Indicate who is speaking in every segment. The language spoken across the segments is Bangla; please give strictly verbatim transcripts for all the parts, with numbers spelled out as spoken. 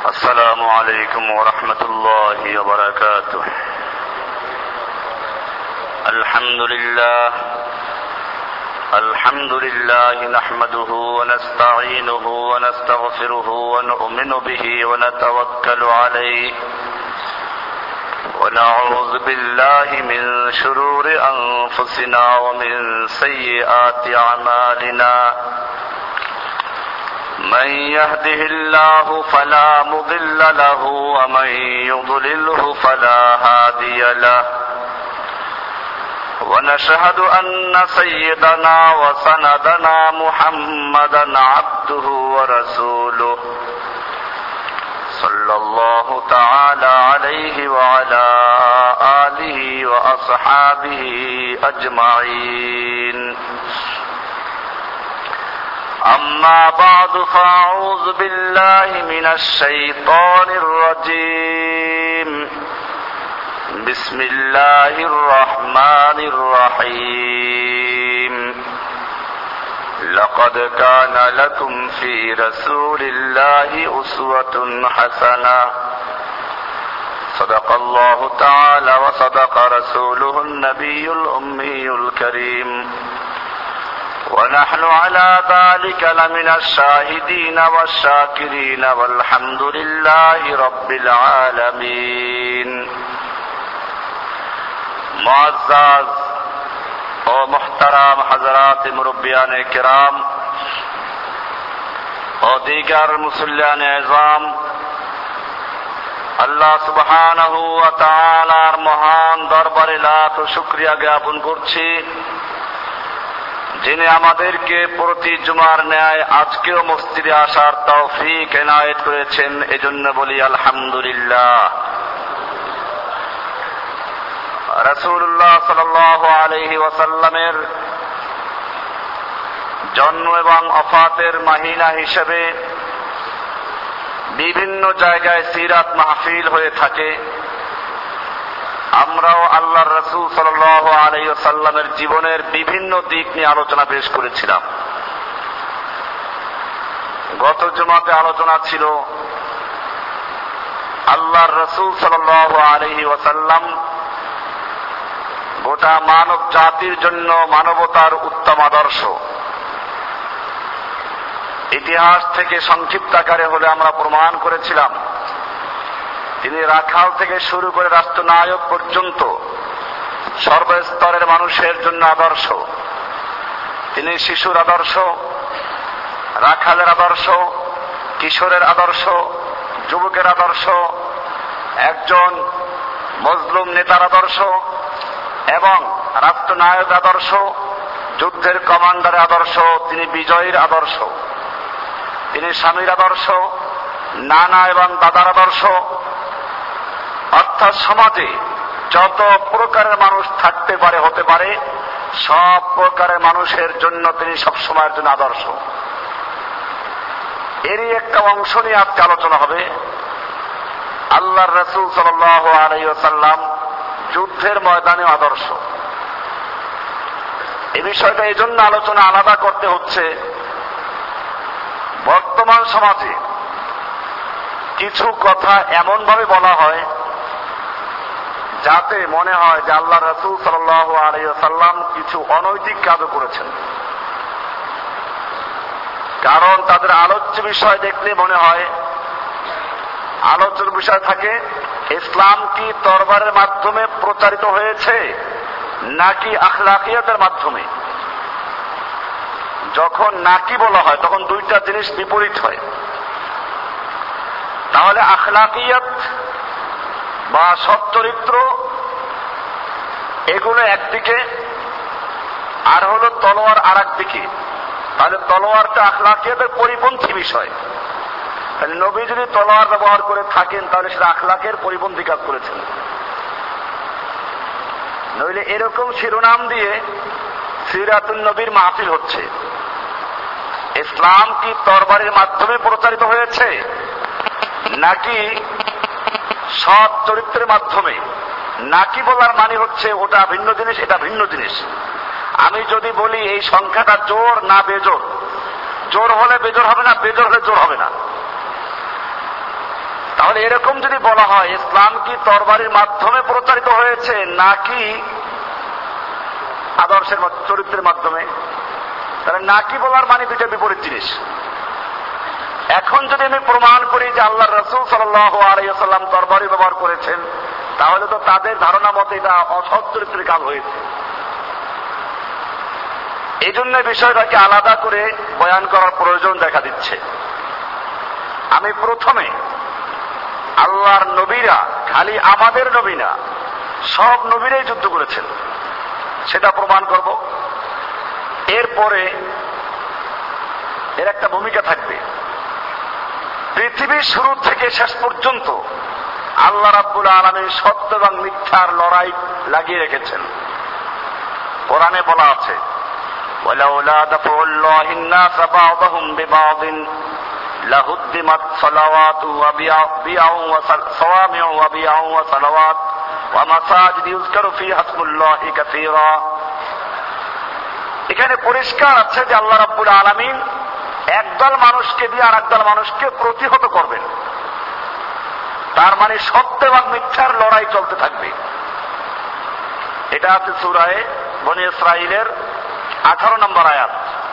Speaker 1: السلام عليكم ورحمة الله وبركاته. الحمد لله الحمد لله نحمده ونستعينه ونستغفره ونؤمن به ونتوكل عليه ونعوذ بالله من شرور أنفسنا ومن سيئات أعمالنا. من يهده الله فلا مضل له ومن يضلله فلا هادي له. ونشهد أن سيدنا وسندنا محمدا عبده ورسوله صلى الله تعالى عليه وعلى آله وأصحابه أجمعين. أما بعد فأعوذ بالله من الشيطان الرجيم. بسم الله الرحمن الرحيم. لقد كان لكم في رسول الله أسوة حسنة. صدق الله تعالى وصدق رسوله النبي الأمي الكريم. ونحن على ذلك لمن الشاهدين والشاكرين والحمد لله رب العالمين. মুআজ্জাজ ও মুহতারাম হযরত মুরব্বিয়ানে কিরাম ও দিগার মুসল্লিয়ানে আযম, আল্লাহ সুবহানাহু ওয়া তাআলার মহান দরবারে লাখ শুকরিয়া জ্ঞাপন করছি, যিনি আমাদেরকে প্রতি জুমার ন্যায় আজকেও মসজিদে আসার তৌফিক এনায়েত করেছেন। এজন্য বলি আলহামদুলিল্লাহ। রাসূলুল্লাহ সাল্লাল্লাহু আলাইহি ওয়াসাল্লামের জন্ম এবং ওফাতের মাহিনা হিসেবে বিভিন্ন জায়গায় সিরাত মাহফিল হয়ে থাকে। আমরাও আল্লাহর রাসূল সাল্লাল্লাহু আলাইহি ওয়াসাল্লামের জীবনের বিভিন্ন দিক নিয়ে আলোচনা পেশ করেছিলাম। গত জুমাতে আলোচনা ছিল আল্লাহর রাসূল সাল্লাল্লাহু আলাইহি ওয়াসাল্লাম গোটা মানব জাতির জন্য মানবতার উত্তম আদর্শ। ইতিহাস থেকে সংক্ষিপ্ত আকারে হলে আমরা প্রমাণ করেছিলাম তিনি রাখাল থেকে শুরু করে রাষ্ট্রনায়ক পর্যন্ত সর্বস্তরের মানুষের জন্য আদর্শ। তিনি শিশুর আদর্শ, রাখালের আদর্শ, কিশোরের আদর্শ, যুবকের আদর্শ, একজন মজলুম নেতার আদর্শ এবং রাষ্ট্রনায়ক আদর্শ, যুদ্ধের কমান্ডারের আদর্শ, তিনি বিজয়ীর আদর্শ, তিনি স্বামীর আদর্শ, নানা এবং দাদার আদর্শ। অর্থাৎ সমাজে যত প্রকারের মানুষ থাকতে পারে হতে পারে সব প্রকারের মানুষের জন্য তিনি সবসময়ের জন্য আদর্শ। এরই একটা অংশ নিয়ে আজকে আলোচনা হবে। আল্লাহর রাসূল সাল্লাল্লাহু আলাইহি ওয়াসাল্লাম যুদ্ধের ময়দানে আদর্শ। এই বিষয়টা এই জন্য আলোচনা আলাদা করতে হচ্ছে, বর্তমান সমাজে কিছু কথা এমন ভাবে বলা হয় যাতে মনে হয় যে আল্লাহ রাসূল সাল্লাল্লাহু আলাইহি ওয়াসাল্লাম কিছু অনৈতিক কাজও করেছেন। কারণ তাদের আলোচ্য বিষয় দেখলে মনে হয় আলোচনার বিষয় থাকে ইসলাম কি তরবারের মাধ্যমে প্রচারিত হয়েছে নাকি আখলাকিয়াতের মাধ্যমে। যখন নাকি বলা হয় তখন দুইটা জিনিস বিপরীত হয়। তাহলে আখলাকিয়াত বা সচ্চরিত্র এগুলো একদিকে, আর হলো তলোয়ার আর একদিকে। তাহলে তলোয়ারটা আখলাকিয়াতের পরিপন্থী বিষয়। তাহলে নবী যদি তলোয়ার ব্যবহার করে থাকেন তাহলে সেটা আখলাকের পরিপন্থী কাজ করেছেন। নইলে এরকম শিরোনাম দিয়ে সিরাতুন নবীর মাহফিল হচ্ছে। ইসলাম কি তরবারের মাধ্যমে প্রচারিত হয়েছে নাকি সৎ চরিত্রের মাধ্যমে। নাকি বলার মানে হচ্ছে ওটা ভিন্ন জিনিস, এটা ভিন্ন জিনিস। আমি যদি বলি এই সংখ্যাটা জোর না বেজোর, জোর হলে বেজোর হবে না, বেজোর হলে জোর হবে না। তাহলে এরকম যদি বলা হয় ইসলাম কি তরবারির মাধ্যমে প্রচারিত হয়েছে নাকি আদর্শের চরিত্রের মাধ্যমে, তাহলে নাকি বলার মানে দুইটা বিপরীত জিনিস। এখন যদি আমি প্রমাণ করি যে আল্লাহ রাসূল সাল্লাল্লাহু আলাইহি ওয়াসাল্লাম তরবারি ব্যবহার করেছেন, তাহলে তো তাদের ধারণা মতে এটা অসৎ চরিত্রের কাজ হয়েছে। এই জন্য বিষয়টাকে আলাদা করে বয়ান করার প্রয়োজন দেখা দিচ্ছে। আমি প্রথমে আল্লাহর নবীরা, খালি আমাদের নবী না, সব নবীরাই যুদ্ধ করেছেন সেটা প্রমাণ করব। এরপরে এর একটা ভূমিকা থাকবে। পৃথিবীর শুরু থেকে শেষ পর্যন্ত আল্লাহ রাব্বুল আলামিন সত্য এবং মিথ্যার লড়াই লাগিয়ে রেখেছেন। কোরআনে বলা আছে, ওয়ালাউলা দাফউল্লাহি الناس بعضهم ببعض لهدمت صلوات وبيع وصوامع وبيع وصلوات ومساجد يذكر فيها اسم الله كثيرا। এখানে পরিষ্কার আছে যে আল্লাহ রাব্বুল আলামিন একদল মানুষকে দিয়ে আর একদল মানুষকে প্রতিহত করবেন। তার মানে সত্য এবং মিথ্যার লড়াই চলতে থাকবে। এটা আছে সূরা বনী ইসরাঈলের আঠারো নম্বর আয়াত।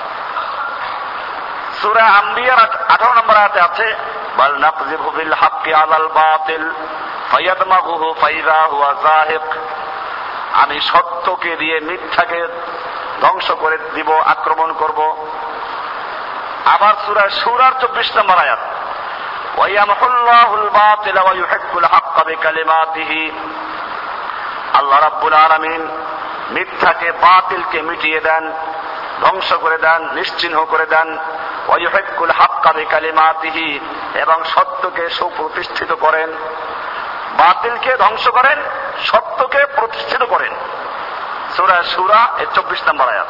Speaker 1: সূরা আম্বিয়ার আঠারো নম্বর আয়াতে আছে, বাল নাকযিবু বিল হাক্কি আলাল বাতিল ফায়াদমাগুহু ফাইযা হুয়া যাহিক। আমি সত্যকে দিয়ে মিথ্যাকে ধ্বংস করে দিব, আক্রমণ করব। আবার সূরা শূরার চব্বিশ নম্বর আয়াত, ওয়ায়ামহুল্লাহুল বাতিল ওয়া ইউহিক্কুল হাক্কা বিকালিমাতিহি। আল্লাহ রাব্বুল আলামিন মিথ্যাকে, বাতিলকে মিটিয়ে দেন, ধ্বংস করে দেন, নিশ্চিহ্ন করে দেন। ওয়া ইউহিক্কুল হাক্কা বিকালিমাতিহি, এবং সত্যকে সুপ্রতিষ্ঠিত করেন। বাতিলকে ধ্বংস করেন, সত্যকে প্রতিষ্ঠিত করেন। সূরা শূরা এর চব্বিশ নম্বর আয়াত।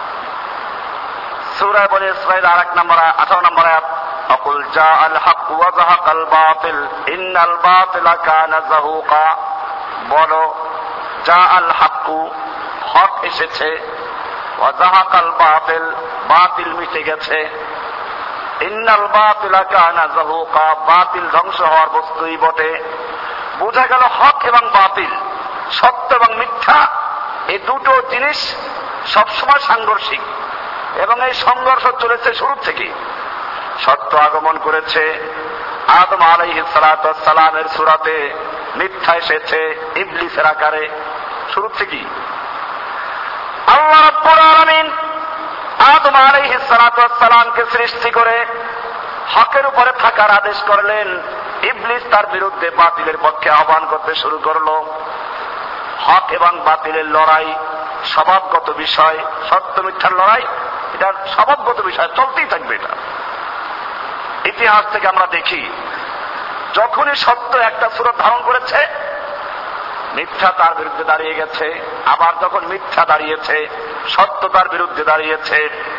Speaker 1: সূরা বনী ইসরাঈল আর এক নম্বর আঠারো নম্বর আয়াত, আকুল জাআল হক ওয়া যাহাকাল বাতিল ইন্নাল বাতিলা কানা যাহুকা। বলো, জাআল হক, হক এসেছে, ওয়া যাহাকাল বাতিল, বাতিল মিটে গেছে। ইন্নাল বাতিলা কানা যাহুকা, বাতিল ধ্বংস হওয়ার বস্তুই বটে। বোঝা গেল হক এবং বাতিল, সত্য এবং মিথ্যা, এই দুটো জিনিস সবসময় সাংঘর্ষিক, এবং এই সংঘর্ষ চলেছে শুরু থেকে। সত্য আগমন করেছে আদম আলাইহিস সালাতু ওয়াস সালামের সূরাতে, মিথ্যা এসেছে ইবলিসের আকারে শুরু থেকে। আল্লাহ রাব্বুল আলামিন আদম আলাইহিস সালাতু ওয়াস সালামকে সৃষ্টি করে হকের উপরে থাকার আদেশ করলেন। ইবলিস তার বিরুদ্ধে বাতিলের পক্ষে আহ্বান করতে শুরু করলো। হক এবং বাতিলের লড়াই স্বভাবগত বিষয়, সত্য মিথ্যার লড়াই এটা স্বভাবগত বিষয়, চলতেই থাকবে। এটা ইতিহাস থেকে আমরা দেখি, যখনই সত্য একটা সূরত ধারণ করেছে, মিথ্যা তার বিরুদ্ধে দাঁড়িয়ে গেছে। আবার যখন মিথ্যা দাঁড়িয়েছে, সত্য তার বিরুদ্ধে দাঁড়িয়েছে।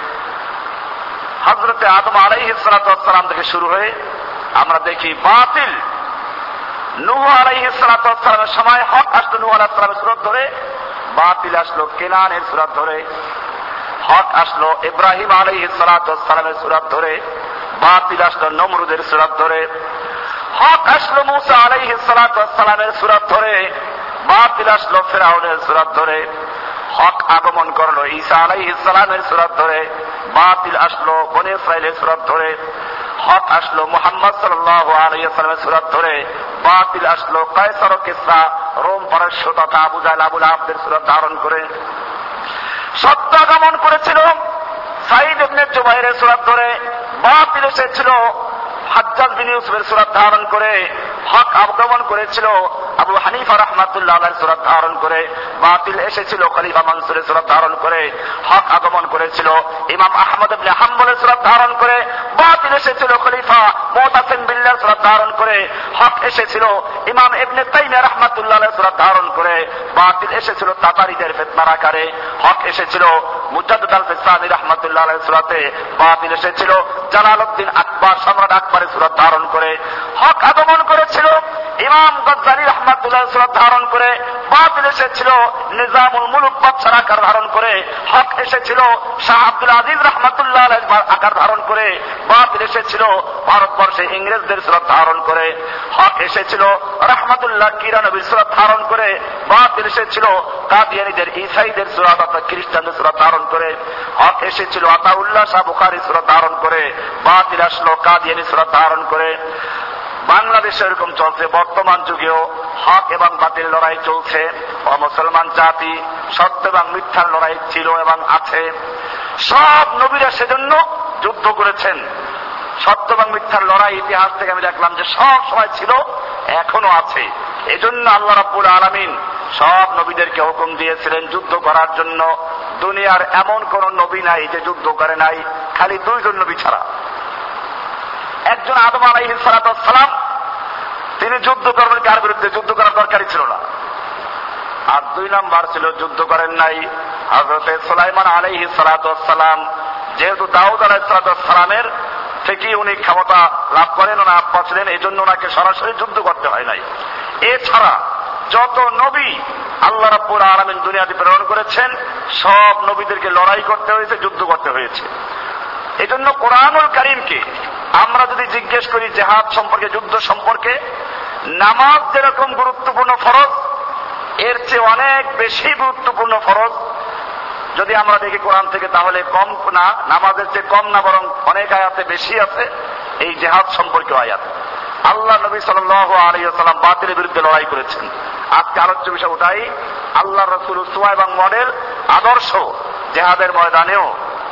Speaker 1: হযরতে আদম আলাইহিস সালাতু ওয়াস সালাম থেকে শুরু হয়ে আমরা দেখি বাতিল, নূহ আলাইহিস সালাতু ওয়াস সালামের সময় হক আসলো নূহ আলাইহিস সালামের সূরত ধরে, বাতিল আসলো কেনানের সূরত ধরে। হক আসলো ইব্রাহিম আলাইহিস সালাতু ওয়াস সালামের সূরত ধরে, বাতিল আসলো নমরুদের সূরত ধরে। হক আসলো মূসা আলাইহিস সালাতু ওয়াস সালামের সূরত ধরে, বাতিল আসলো ফিরআউনের সূরত ধরে। হক আগমন করলো ঈসা আলাইহিস সালামের সূরত ধরে, বাতিল আসলো বনী ইসরাঈলের সূরত ধরে। হক আসলো মুহাম্মদ সাল্লাল্লাহু আলাইহি ওয়াসাল্লামের সূরত ধরে, বাতিল আসলো কায়সার ও কিসরা, রোম পারস্য তথা আবু জাহল আবু লাহাবের সূরত ধারণ করে। সত্য আগমন করেছিল সাঈদ ইবনে জুবাইরের সূরত ধরে, বাতিল এসেছিল হাজ্জাজ বিন ইউসুফের সূরত ধারণ করে। হক আগমন করেছিল আবু হানিফা রাহমাতুল্লাহ আলাইহির সূরত ধারণ করে, বাতিল এসেছিল খলিফা মানসুরের সূরত ধারণ করে। হক আগমন করেছিল ইমাম আহমদ ইবনে হাম্বলের সূরত ধারণ করে, বাতিল এসেছিল খলিফা মুতাসিম বিল্লাহর সূরত ধারণ করে। হক এসেছিল ইমাম ইবনে তাইমিয়া রাহমাতুল্লাহ আলাইহির সূরত ধারণ করে, বাতিল এসেছিল তাতারীদের ফিতনার আকারে। হক এসেছিল মুজাদ্দিদ আল-ফিসানি রাহমাতুল্লাহ আলাইহির সূরতে, বাতিল এসেছিল জালালউদ্দিন আকবর সম্রাট আকবরের সূরত ধারণ করে। হক আগমন করেছিল ইমাম ইমাম গজ্জালী রাহমাতুল্লাহ সুরাত ধারণ করে, বাতিল এসেছিল নিজামুল মুলক বাদশার আকার ধারণ করে, হক এসেছিল শাহ আব্দুল আজিজ রাহমাতুল্লাহ আলাইহির আকার ধারণ করে, বাতিল এসেছিল ভারতবর্ষে ইংরেজদের সুরাত ধারণ করে, হক এসেছিল রাহমাতুল্লাহ কিরানবীর সুরাত ধারণ করে, বাতিল এসেছিল কাদিয়ানীদের ঈসাইদের সুরাত অর্থাৎ খ্রিস্টানদের সুরাত ধারণ করে, হক এসেছিল আতাউল্লাহ শাহ বুখারী সুরাত ধারণ করে, বাতিল আসলো কাদিয়ানী সুরাত ধারণ করে। বাংলাদেশে এরকম চলছে, বর্তমান যুগেও হক এবং বাতিল লড়াই চলছে। ও মুসলমান জাতি, সত্য এবং মিথ্যার লড়াই ছিল এবং আছে। সব নবীরা সেজন্য যুদ্ধ করেছেন। সত্য এবং মিথ্যার লড়াই ইতিহাস থেকে আমি দেখলাম যে সব সময় ছিল, এখনো আছে। এজন্য আল্লাহ রাব্বুল আলামিন সব নবীদেরকে হুকুম দিয়েছিলেন যুদ্ধ করার জন্য। দুনিয়ার এমন কোন নবী নাই যে যুদ্ধ করে নাই, খালি দুইজন নবী ছাড়া। একজন আদম আলাইহিস সালাতু ওয়াস সালাম, তিনি যুদ্ধ করবেন কার বিরুদ্ধে? যুদ্ধ করার দরকারই ছিল না। আর দুই নাম্বার ছিল যুদ্ধ করেন নাই হযরত সুলাইমান আলাইহিস সালাতু ওয়াস সালাম। যেহেতু দাউদ আলাইহিস সালাতু ওয়াস সালামের থেকে উনি ক্ষমতা লাভ করেন, ওনার আব্বা ছিলেন, এই জন্য ওনাকে সরাসরি যুদ্ধ করতে হয় নাই। এছাড়া যত নবী আল্লাহ রাব্বুল আলামিন দুনিয়াতে প্রেরণ করেছেন, সব নবীদেরকে লড়াই করতে হয়েছে, যুদ্ধ করতে হয়েছে। এই জন্য কোরআনুল কারীমকে আমরা যদি জিজ্ঞেস করি জিহাদ সম্পর্কে, যুদ্ধ সম্পর্কে, নামাজ যেরকম গুরুত্বপূর্ণ ফরজ, এর চেয়ে অনেক বেশি গুরুত্বপূর্ণ ফরজ যদি আমরা দেখি কোরআন থেকে, তাহলে কম না, নামাজের চেয়ে কম না, বরং অনেক আয়াতে বেশি আছে এই জিহাদ সম্পর্কে আয়াত। আল্লাহ নবী সাল্লাল্লাহু আলাইহি ওয়াসাল্লাম বাতিলের বিরুদ্ধে লড়াই করেছেন। আজকে আলোচ্য বিষয় ওটাই, আল্লাহ রাসূল উসওয়া এবং মডেল, আদর্শ জিহাদের ময়দানেও।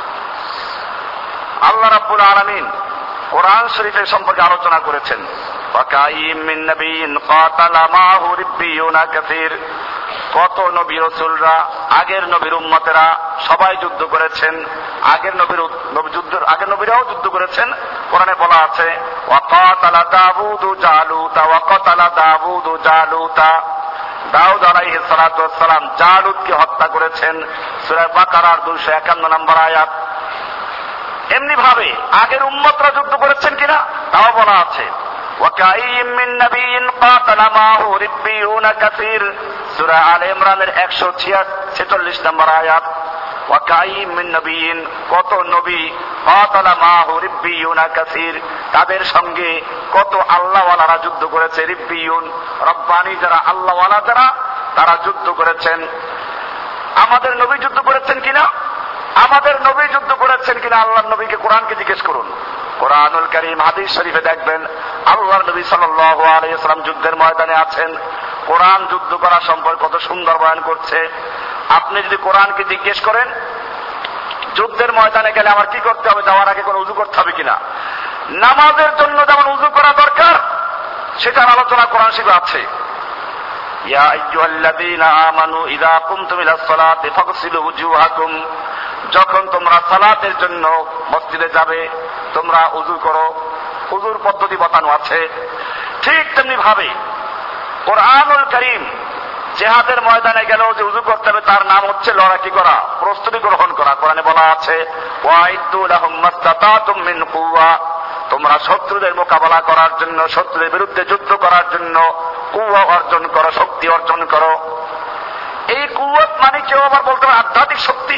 Speaker 1: আল্লাহ রাব্বুল আলামিন কোরআন শরীফের সম্পর্কে আলোচনা করেছেন। ওয়াকাইম মিন নাবিয়্যিন কাতালা মাহু রিব্বিয়ুনা কাসীর। কত নবী রাসূলরা, আগের নবীর উম্মতেরা সবাই যুদ্ধ করেছেন। আগের নবীর যুদ্ধ, আগের নবীরাও যুদ্ধ করেছেন। কোরআনে বলা আছে ওয়াকাতালা দাউদু জালুতা ওয়াকাতালা দাউদু জালুতা। দাউদ আলাইহিস সালাতু ওয়াস সালাম জালুতকে হত্যা করেছেন, সূরা বাকারার দুইশো একান্ন নম্বর আয়াত। এমনি ভাবে আগের উম্মতরা যুদ্ধ করেছেন কিনা তাও বলা আছে। ওয়াকাইম মিন নাবিয়্যিন কাতালা মাহু রিব্বিয়ুনা কাসীর, সূরা আলে ইমরানের একশো ছেচল্লিশ নম্বর আয়াত। ওয়াকাইম মিন নাবিয়্যিন, কত নবী, কাতালা মাহু রিব্বিয়ুনা কাসীর, তাদের সঙ্গে কত আল্লাহওয়ালারা যুদ্ধ করেছে। রিব্বিয়ুন, রব্বানি যারা, আল্লাহওয়ালা যারা, তারা যুদ্ধ করেছেন। আমাদের নবী যুদ্ধ করেছেন কিনা? আমাদের নবী যুদ্ধ করেছেন কিনা আল্লাহর নবীকে কোরআনকে জিজ্ঞেস করুন। কোরআনুল কারীম হাদিস শরীফে দেখবেন আল্লাহর নবী সাল্লাল্লাহু আলাইহি ওয়াসাল্লাম যুদ্ধের ময়দানে আছেন। কোরআন যুদ্ধ করা সম্পর্কে কত সুন্দর বয়ান করছে। আপনি যদি কোরআনকে জিজ্ঞেস করেন যুদ্ধের ময়দানে গেলে আমার কি করতে হবে, যাওয়ার আগে কোনো উযু করতে হবে কিনা, নামাজের জন্য যেমন উযু করা দরকার সেটার আলোচনা কোরআন শরীফে আছে। ইয়া আইয়ুহাল্লাযীনা আমানু ইযা কুমতুম ইলাস সালাতি ফাগসিলু উজুহাকুম, যখন তোমরা সালাতের জন্য মসজিদে যাবে তোমরা উযু করো। উযুর পদ্ধতি বাতানো আছে। ঠিক তেমনি ভাবে কোরআনুল কারীম জিহাদের ময়দানে গেলেও যে উযু করতে হবে তার নাম হচ্ছে লড়াই করা, প্রস্তুতি গ্রহণ করা। কোরআনে বলা আছে ওয়াইদু লাহুম মাসতাতাতুম মিন কুওয়া, তোমরা শত্রুদের মোকাবেলা করার জন্য, শত্রুদের বিরুদ্ধে যুদ্ধ করার জন্য কুওয়া অর্জন করো, শক্তি অর্জন করো। এই কুওয়াত মানে কেউ আবার বলতে পারে আধ্যাত্মিক শক্তি,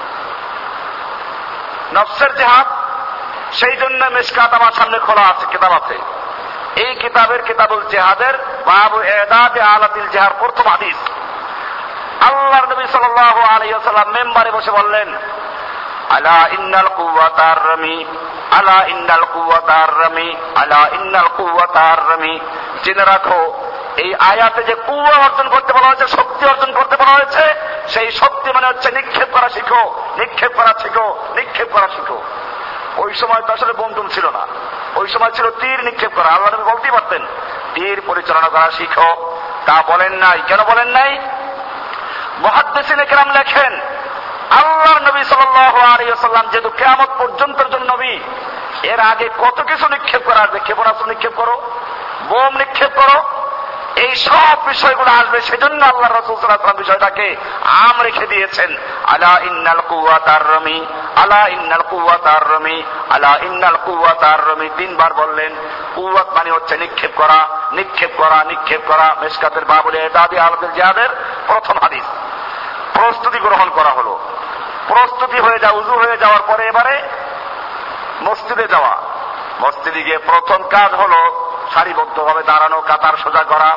Speaker 1: নফসের জিহাদ। সেই জন্য মিশকাত আমার সামনে খোলা আছে, কিতাব আছে। এই কিতাবের কিতাবুল জিহাদের বাবু ইদাদে আলাতিল জিহাদ প্রথম হাদিস। আল্লাহর নবী সাল্লাল্লাহু আলাইহি ওয়াসাল্লাম মেম্বারে বসে বললেন আলা ইন্নাল কুওয়াতার রামি, আলা ইন্নাল কুওয়াতার রামি, আলা ইন্নাল কুওয়াতার রামি। জেনে রাখো এই আয়াতে যে কুওয়া অর্জন করতে বলা হয়েছে, শক্তি অর্জন করতে বলা হয়েছে, সেই শক্তি মানে হচ্ছে নিক্ষেপ করা শিখো, নিক্ষেপ করা শিখো, নিক্ষেপ করা শিখো। ওই সময় তো আসলে বন্দুক ছিল না, ওই সময় ছিল তীর নিক্ষেপ করা। আল্লাহ নবী বলতেই পারতেন তীর পরিচালনা করা শিখো, তা বলেন নাই। কেন বলেন নাই? মুহাদ্দিসিন কিরাম লেখেন আল্লাহর নবী সাল্লাল্লাহু আলাইহি ওয়াসাল্লাম যেহেতু কিয়ামত পর্যন্তের জন্য নবী, এর আগে কত কিছু নিক্ষেপ করা আছে। ক্ষেপণাস্ত্র নিক্ষেপ করো, বোম নিক্ষেপ করো, এই সব বিষয়গুলো আসবে। সেজন্য আল্লাহ রাসূল সাল্লাল্লাহু আলাইহি ওয়াসাল্লাম বিষয়টাকে আম রেখে দিয়েছেন। আলা ইন্নাল কুওয়াতার রামি, আলা ইন্নাল কুওয়াতার রামি, আলা ইন্নাল কুওয়াতা আর-রামি, তিনবার বললেন। কুওয়াত মানে হচ্ছে নিক্ষেপ করা, নিক্ষেপ করা, নিক্ষেপ করা। মিশকাতের বাবুল ইদাদি আলাদুল জিহাদের প্রথম হাদিস। প্রস্তুতি গ্রহণ করা হলো। প্রস্তুতি হয়ে যাওয়া, উযু হয়ে যাওয়ার পরে এবারে মসজিদে যাওয়া। মসজিদে গিয়ে প্রথম কাজ হলো সারিবদ্ধভাবে দাঁড়ানো, কাতার সোজা করা।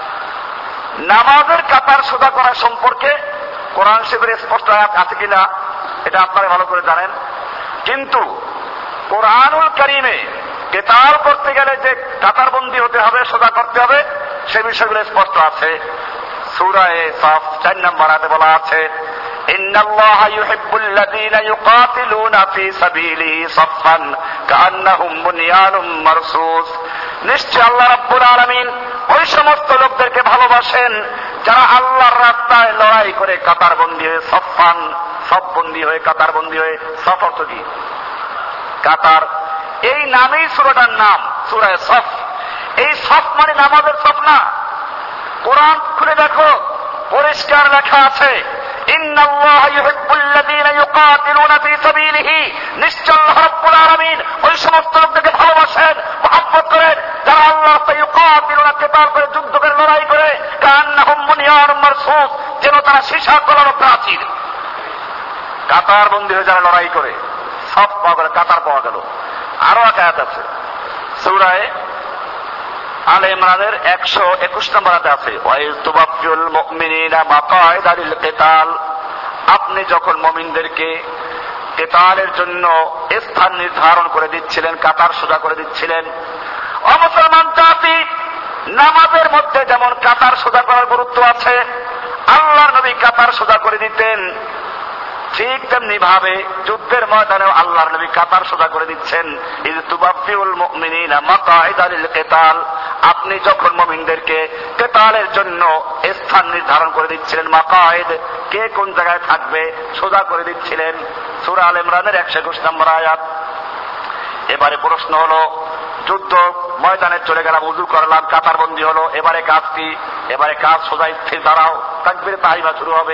Speaker 1: নামাজের কাতার সোজা করা সম্পর্কে কোরআন শরীফের স্পষ্ট আয়াত আছে কিনা এটা আপনারা ভালো করে জানেন, কিন্তু কোরআনুল কারীমে কেতাল করতে গেলে যে কাতারবন্দি হতে হবে, সোজা করতে হবে, সে বিষয়গুলো স্পষ্ট আছে। সূরা সাফ চার নম্বর আয়াতে বলা আছে, ইন্নাল্লাহা ইউহিব্বুল্লাযীনা ইউকাতিলুনা ফী সাবিলিহি সাফফান কাআন্নাহুম বুনয়ানুম মারসুস। নিশ্চয় আল্লাহ রাব্বুল আলামিন ওই সমস্ত লোকদেরকে ভালোবাসেন যারা আল্লাহর রাস্তায় লড়াই করে কাতারবন্দি হয়ে, সাফফান সফবন্দি হয়ে, কাতারবন্দি হয়ে। সফ অর্থ কি? কাতার। এই নামেই সূরাটার নাম, সূরা সফ। এই সফ মানে নামাজের সফ না। কোরআন খুলে দেখো, পরিষ্কার লেখা আছে, ইন্নাল্লাহা ইউহিব্বুল্লাযীনা ইউকাতিলুনা ফী সাবিলিহি। নিশ্চয় আল্লাহ রাব্বুল আলামিন ওই সমস্ত লোকদেরকে ভালোবাসেন, মহব্বত করেন যারা আল্লাহর রাস্তায় ইউকাতিলুনা, কেতাল করে, যুদ্ধ করে, লড়াই করে, কাআন্নাহুম বুনয়ানুম মারসুস, যেন তারা সীসা কলানো প্রাচীর। কাতার বন্দী হয়ে যারা লড়াই করে, সব পাওয়া গেল, কাতার পাওয়া গেল। আরো এক আয়াত আছে সূরা আলে ইমরানের একশো একুশ নম্বর আয়াতে আছে, ওয়াইজ তুবাফিউল মুমিনিনা মাকাইদা লিল কিতাল। আপনি যখন মুমিনদেরকে কিতালের জন্য স্থান নির্ধারণ করে দিচ্ছিলেন, কাতার সোজা করে দিচ্ছিলেন। ও মুসলমান জাতি, নামাজের মধ্যে যেমন কাতার সোজা করার গুরুত্ব আছে, আল্লাহর নবী কাতার সোজা করে দিতেন, ঠিক তেমনি ভাবে যুদ্ধের ময়দানেও আল্লাহর নবী কাতার সোজা করে দিচ্ছেন। ইয তুবাফিউল মুমিনিনা মাকাইদা লিল কিতাল। আপনি যখন মুমিনদেরকে কিতালের জন্য স্থান নির্ধারণ করে দিচ্ছিলেন, মাকাইদ কে কোন জায়গায় থাকবে সোজা করে দিচ্ছিলেন। সূরা আল ইমরানের একশো একুশ নম্বর আয়াত। এবারে প্রশ্ন হলো, যুদ্ধ ময়দানে চলে গেলাম, উযু করলাম, কাতারবন্দি হলো, এবারে কাজ কি? এবারে কাজ সোজা স্থির দাঁড়াও, তাকবীরে তাহরিমা শুরু হবে।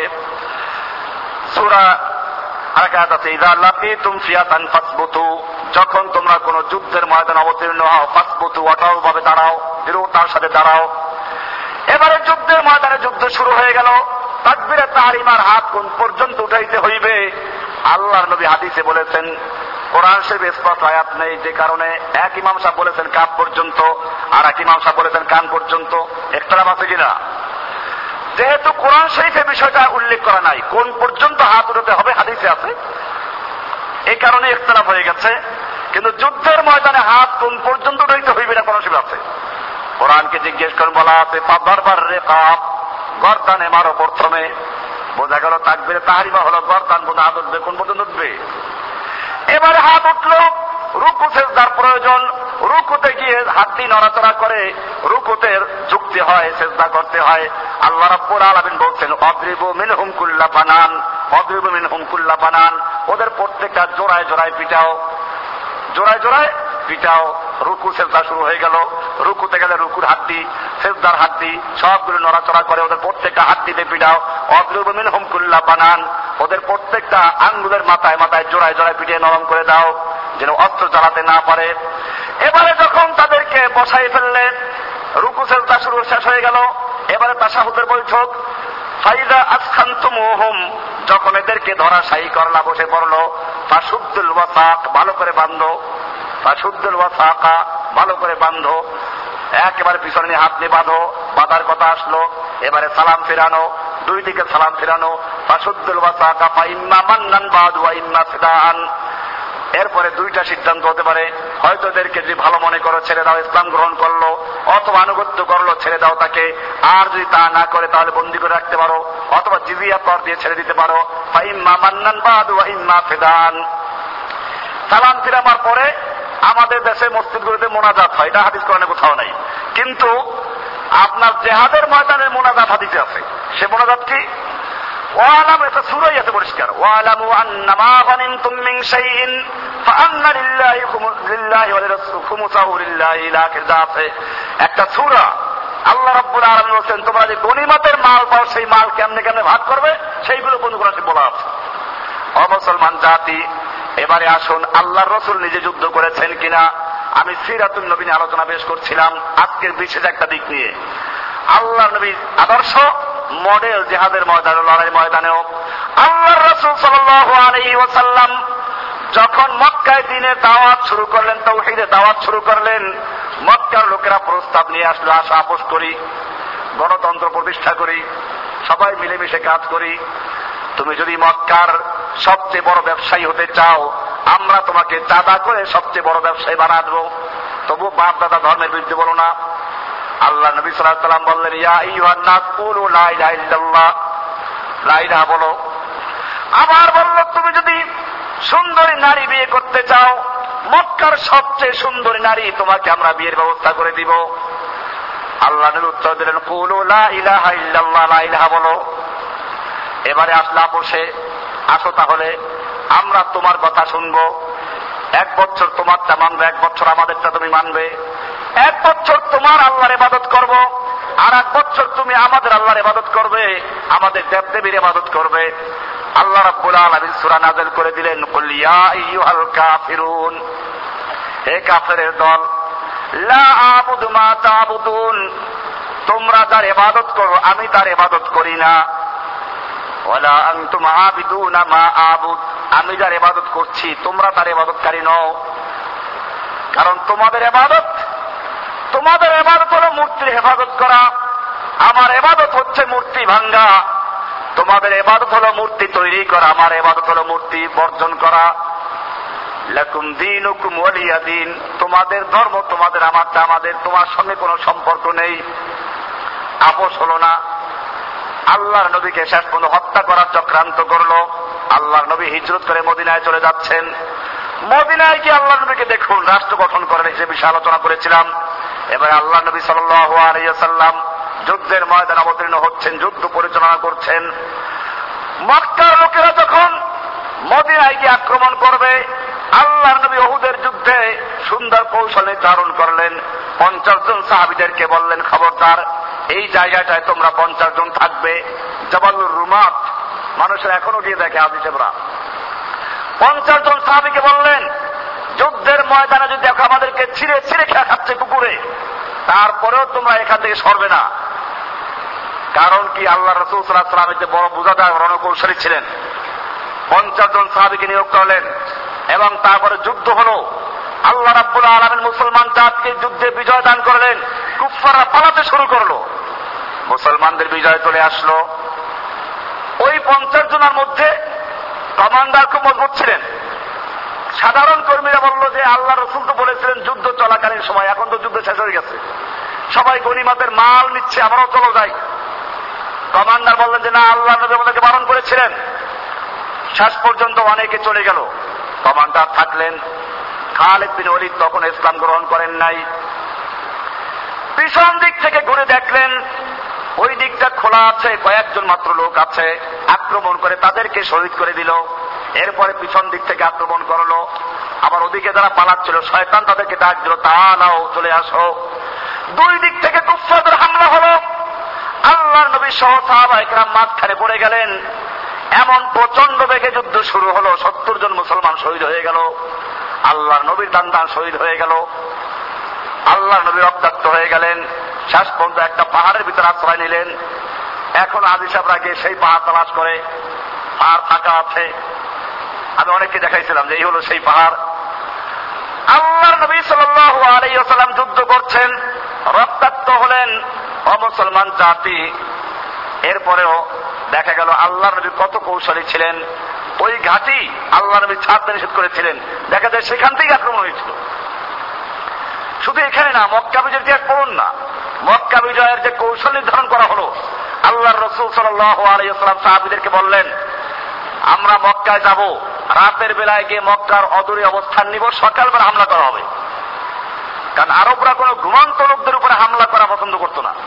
Speaker 1: সূরা আরাকাত আছে, ইযা লাকিতুম ফিয়াতান ফাসবুতু। যখন তোমরা কোন যুদ্ধের ময়দানে অবতীর্ণ হও, ফাসবুতু, অটল ভাবে দাঁড়াও, দৃঢ়তার সাথে দাঁড়াও। এবারে যুদ্ধের ময়দানে যুদ্ধ শুরু হয়ে গেল। তাকবীরে তাহরিমার হাত কোন পর্যন্ত উঠাইতে হইবে? আল্লাহর নবী হাদিসে বলেছেন, কোরআন শরীফে স্পষ্ট আয়াত নেই, যে কারণে এক ইমাম সাহেব বলেছেন কাপ পর্যন্ত, আর এক ইমাম সাহেব বলেছেন কান পর্যন্ত। ইখতিলাফ আছে কিনা? যেহেতু কোরআন শরীফে বিষয়টা উল্লেখ করা নাই, কোন পর্যন্ত হাত উঠাতে হবে হাদিসে আছে, এই কারণে ইখতিলাফ হয়ে গেছে। কিন্তু যুদ্ধের ময়দানে হাত কোন পর্যন্ত উঠাইতে হইবে না কোরআন শরীফে আছে। কোরআনকে জিজ্ঞেস করে বলা আছে, ফাদরবার রিকাব, গর্দানে মারো প্রথমে। বোঝা গেল তাকবীরে তাহরিমা হলো গর্দান বোঝা, হাত উঠবে কোন পর্যন্ত উঠবে। এবারে হাত উঠলো, রুকু সেজদার প্রয়োজন, রুকুতে গিয়ে হাতটি নড়াচড়া করে, রুকুতে ঝুঁকতে হয়, সেজদা করতে হয়। আল্লাহ রাব্বুল আলামিন বলছেন, অদ্রিবু মিনহুম কুল্লা বানান, অদ্রিবু মিনহুম কুল্লা বানান। ওদের প্রত্যেকটা জোড়ায় জোড়ায় পিটাও, জোড়ায় জোড়ায় পিটাও। রুকু সেজদা শুরু হয়ে গেল, রুকুতে গেলে রুকুর হাতটি, সেজদার হাতটি সবগুলো নড়াচড়া করে, ওদের প্রত্যেকটা হাতটিতে পিটাও। অদ্রিবু মিনহুম কুল্লা বানান, ওদের প্রত্যেকটা আঙ্গুলের মাথায় মাথায় জোড়ায় জোড়ায় পিটিয়ে নরম করে দাও, যেন অস্ত্র চালাতে না পারে। এবারে যখন তাদেরকে বসাই ফেললেন, রুকু সেজদা শুরু শেষ হয়ে গেল, এবারে তাশাহুদের বৈঠক। ফাইদা আসখানতুমুহুম, যখন এদেরকে ধরাশায়ী করলা, বসে পড়লো, ফাশুদ্দুল ওয়াসাক, ভালো করে বাঁধো, ফাশুদ্দুল ওয়াসাকা, ভালো করে বাঁধো, একেবারে পিছনে হাত নিয়ে বাঁধো। বাঁধার কথা আসলো, এবারে সালাম ফেরানো, দুই দিকে সালাম ফেরানো। ফাশুদ্দুল ওয়াসাকা ফাইম্মা মান্নান বাদু ওয়া ইম্মা ফিদাআন। এরপরে দুইটা সিদ্ধান্ত হতে পারে, হয়তো এদেরকে যদি ভালো মনে করো ছেড়ে দাও, ইসলাম গ্রহণ করলো, অথবা আনুগত্য করলো, ছেড়ে দাও তাকে। আর যদি তা না করে তাহলে বন্দী করে রাখতে পারো, অথবা জিজিয়া কর দিয়ে ছেড়ে দিতে পারো। ফাইম্মা মান্নান বাদু ওয়া ইম্মা ফিদাআন। সালাম ফিরাবার পরে আমাদের দেশে মসজিদগুলোতে মোনাজাত হয়, এটা হাদিস কোরআনে কোথাও নাই। কিন্তু আপনার জিহাদের ময়দানের মোনাজাত হাদিসে আছে। সে মোনাজাত কি? ওয়ালাম, এটা সূরায় আছে পরিষ্কার, ওয়ালামু আন্নামা গানিমতুম মিন শাইইন ফাআন্না লিল্লাহি লিল্লাহি ওয়া লিরাসূলিহি খুমুসাহু লিল্লাহি ইলা কিজাতে। একটা সূরা আল্লাহ রাব্বুল আলামিন বলেন, তোমরা যে গনিমতের মাল পাও সেই মাল কেমনে কেমনে ভাগ করবে সেইগুলো বন্ধ করা বলা আছে। ও মুসলমান জাতি, এবারে আসুন আল্লাহর রাসূল নিজে যুদ্ধ করেছেন কিনা। আমি সিরাতুন নবী নিয়ে আলোচনা বেশ করছিলাম আজকের বিশেষ একটা দিক নিয়ে। আল্লাহর নবীর আদর্শ মডেল জিহাদের ময়দানে, লড়াই ময়দানেও আল্লাহর রাসূল সাল্লাল্লাহু আলাইহি ওয়াসাল্লাম যখন মক্কায় দ্বীনের দাওয়াত শুরু করলেন, তাওহীদের দাওয়াত শুরু করলেন, মক্কার লোকেরা প্রস্তাব নিয়ে আসলো, আসো আপোষ করি, গণতন্ত্র প্রতিষ্ঠা করি, সবাই মিলেমিশে কাজ করি। তুমি যদি মক্কার সবচেয়ে বড় ব্যবসায়ী হতে চাও, আমরা তোমাকে চাঁদা করে সবচেয়ে বড় ব্যবসায়ী বানা দেবো, তবু বাপ দাদা ধর্মের বিরুদ্ধে বলো না। আল্লাহ নবী সাল্লাল্লাহু আলাইহি ওয়াসাল্লাম বললেন, ইয়া আইয়ুহান নাস কুলু লা ইলাহা ইল্লাল্লাহ, লা ইলাহা বলো। আবার বলল, তুমি যদি সুন্দরী নারী বিয়ে করতে চাও, মক্কার সবচেয়ে সুন্দরী নারী তোমাকে আমরা বিয়ের ব্যবস্থা করে দিব। আল্লাহ নবী উত্তর দিলেন, কুলু লা ইলাহা ইল্লাল্লাহ, লা ইলাহা বলো। এবারে আসলা বসে, আসো তাহলে আমরা তোমার কথা শুনবো, এক বছর তোমারটা মানবে, এক বছর আমাদেরটা তুমি মানবে, এক বছর তোমার আল্লাহর ইবাদত করব, আর এক বছর তুমি আমাদের আল্লাহর ইবাদত করবে, আমাদের দেবদেবীর ইবাদত করবে। আল্লাহ রাব্বুল আলামিন সূরা নাযিল করে দিলেন, কুল ইয়া আইয়ুহাল কাফিরুন, হে কাফেরের দল, লা আ'বুদু মা তা'বুদুন, তোমরা যার ইবাদত করো আমি তার ইবাদত করি না, ওয়ালা আনতুম আ'বিদুনা মা আ'বুদ, আমি যার ইবাদত করছি তোমরা তার ইবাদতকারী নও। কারণ তোমাদের ইবাদত তোমাদের ইবাদত হলো মূর্তির হেফাজত করা, আমার ইবাদত হচ্ছে মূর্তি ভাঙ্গা। তোমাদের ইবাদত হলো মূর্তি তৈরি করা, আমার ইবাদত হলো মূর্তি বর্জন করা। লাকুম দীনুকুম ওয়ালিয়া দীন, তোমাদের ধর্ম তোমাদের, আমারটা আমাদের, তোমার সঙ্গে কোনো সম্পর্ক নেই। আপোষ হলো না। আল্লাহর নবীকে শেষ পর্যন্ত হত্যা করার চক্রান্ত করলো। আল্লাহর নবী হিজরত করে মদিনায় চলে যাচ্ছেন। মদিনায় গিয়ে আল্লাহর নবীকে দেখুন রাষ্ট্র গঠন করেন, সে বিষয়ে আলোচনা করেছিলাম। এবার আল্লাহ নবী সাল্লাল্লাহু আলাইহি ওয়াসাল্লাম যুদ্ধের ময়দানে অবতীর্ণ হচ্ছেন, যুদ্ধ পরিচালনা করছেন। মক্কার লোকেরা যখন মদিনায় গিয়ে আক্রমণ করবে, আল্লাহর নবী উহুদের যুদ্ধে সুন্দর কৌশল নির্ধারণ করলেন। পঞ্চাশ জন সাহাবীদেরকে বললেন, খবরদার এই জায়গাটায় তোমরা পঞ্চাশ জন থাকবে, জাবালুর রুমাত, মানুষের এখনো গিয়ে দেখে হাদিসেরা। পঞ্চাশ জন সাহাবীকে বললেন, যুদ্ধের ময়দানে যদি দেখো আমাদেরকে ছিঁড়ে ছিঁড়ে খেয়ে খাচ্ছে কুকুরে, তারপরেও তোমরা এখান থেকে সরবে না। কারণ কি, আল্লাহ রাসূল সাল্লাল্লাহু আলাইহি ওয়াসাল্লাম যে বড় বুঝাদার রণকৌশলী ছিলেন। পঞ্চাশ জন সাহাবীকে নিয়োগ করলেন এবং তারপরে যুদ্ধ হলো। আল্লাহ রাব্বুল আলামিন মুসলমান জাতিকে যুদ্ধে বিজয় দান করলেন। কুফফাররা পালাতে শুরু করলো, মুসলমানদের বিজয় চলে আসলো। ওই পঞ্চাশ জনের মধ্যে কমান্ডার খুব মজবুত ছিলেন। সাধারণ কর্মীরা বলল যে আল্লাহ রাসূল তো বলেছিলেন যুদ্ধ চলাকালীন সময়, এখন তো যুদ্ধ শেষ হয়ে গেছে, সবাই গনিমতের মাল নিচ্ছে, আমরাও চলো যাই। কমান্ডার বললেন যে না, আল্লাহ নবী আমাদেরকে বারণ করেছিলেন। শেষ পর্যন্ত অনেকে চলে গেল। কমান্ডার থাকলেন খালিদ বিন ওয়ালিদ, তখন ইসলাম গ্রহণ করেন নাই। পিছন দিক থেকে ঘুরে দেখলেন ওই দিকটা খোলা আছে, কয়েকজন মাত্র লোক আছে। আক্রমণ করে তাদেরকে শহীদ করে দিল। এরপরে পিছন দিক থেকে আক্রমণ করলো। আবার ওদিকে যারা পালাচ্ছিল, শয়তান তাদেরকে ডাক দিল, তাআলাও চলে আসো। দুই দিক থেকে কুফফারদের হামলা হলো। আল্লাহর নবী সহ সাহাবা ইকরাম মাঝখানে পড়ে গেলেন। এমন প্রচন্ড বেগে যুদ্ধ শুরু হলো, সত্তর জন মুসলমান শহীদ হয়ে গেল। আল্লাহর নবীর দান দান শহীদ হয়ে গেল। আল্লাহর নবী রক্তাক্ত হয়ে গেলেন। শেষ পর্যন্ত একটা পাহাড়ের ভিতরে আশ্রয় নিলেন। এখন হাজী সাহেবরা গিয়ে সেই পাহাড় তালাশ করে, পাহাড় ফাঁকা আছে। আমি অনেককে দেখাইছিলাম যে এই হলো সেই পাহাড়। আল্লাহর নবী সাল্লাল্লাহু আলাইহি ওয়াসাল্লাম যুদ্ধ করছেন, রক্তাক্ত হলেন অমুসলমান জাতি। এরপরেও দেখা গেল আল্লাহর নবী কত কৌশলী ছিলেন। ওই ঘাঁটি আল্লাহর নবী ছাড়তে নিষেধ করেছিলেন, দেখা যায় সেখান থেকে আক্রমণ হয়েছিল। শুধু এখানে না, মক্কা বিজয়ের ইতিহাস পড়ুন না। মক্কা বিজয়ের যে কৌশল নির্ধারণ করা হলো, আল্লাহর রাসূল সাল্লাল্লাহু আলাইহি ওয়াসাল্লাম সাহাবীদেরকে বললেন, আমরা মক্কায় যাব, রাতের বেলায় গিয়ে মক্কার অদূরে অবস্থান নিব, সকালবেলা হামলা করা হবে। কারণ আরবরা কোনো ঘুমন্ত লোকদের উপরে হামলা করা পছন্দ করতো না।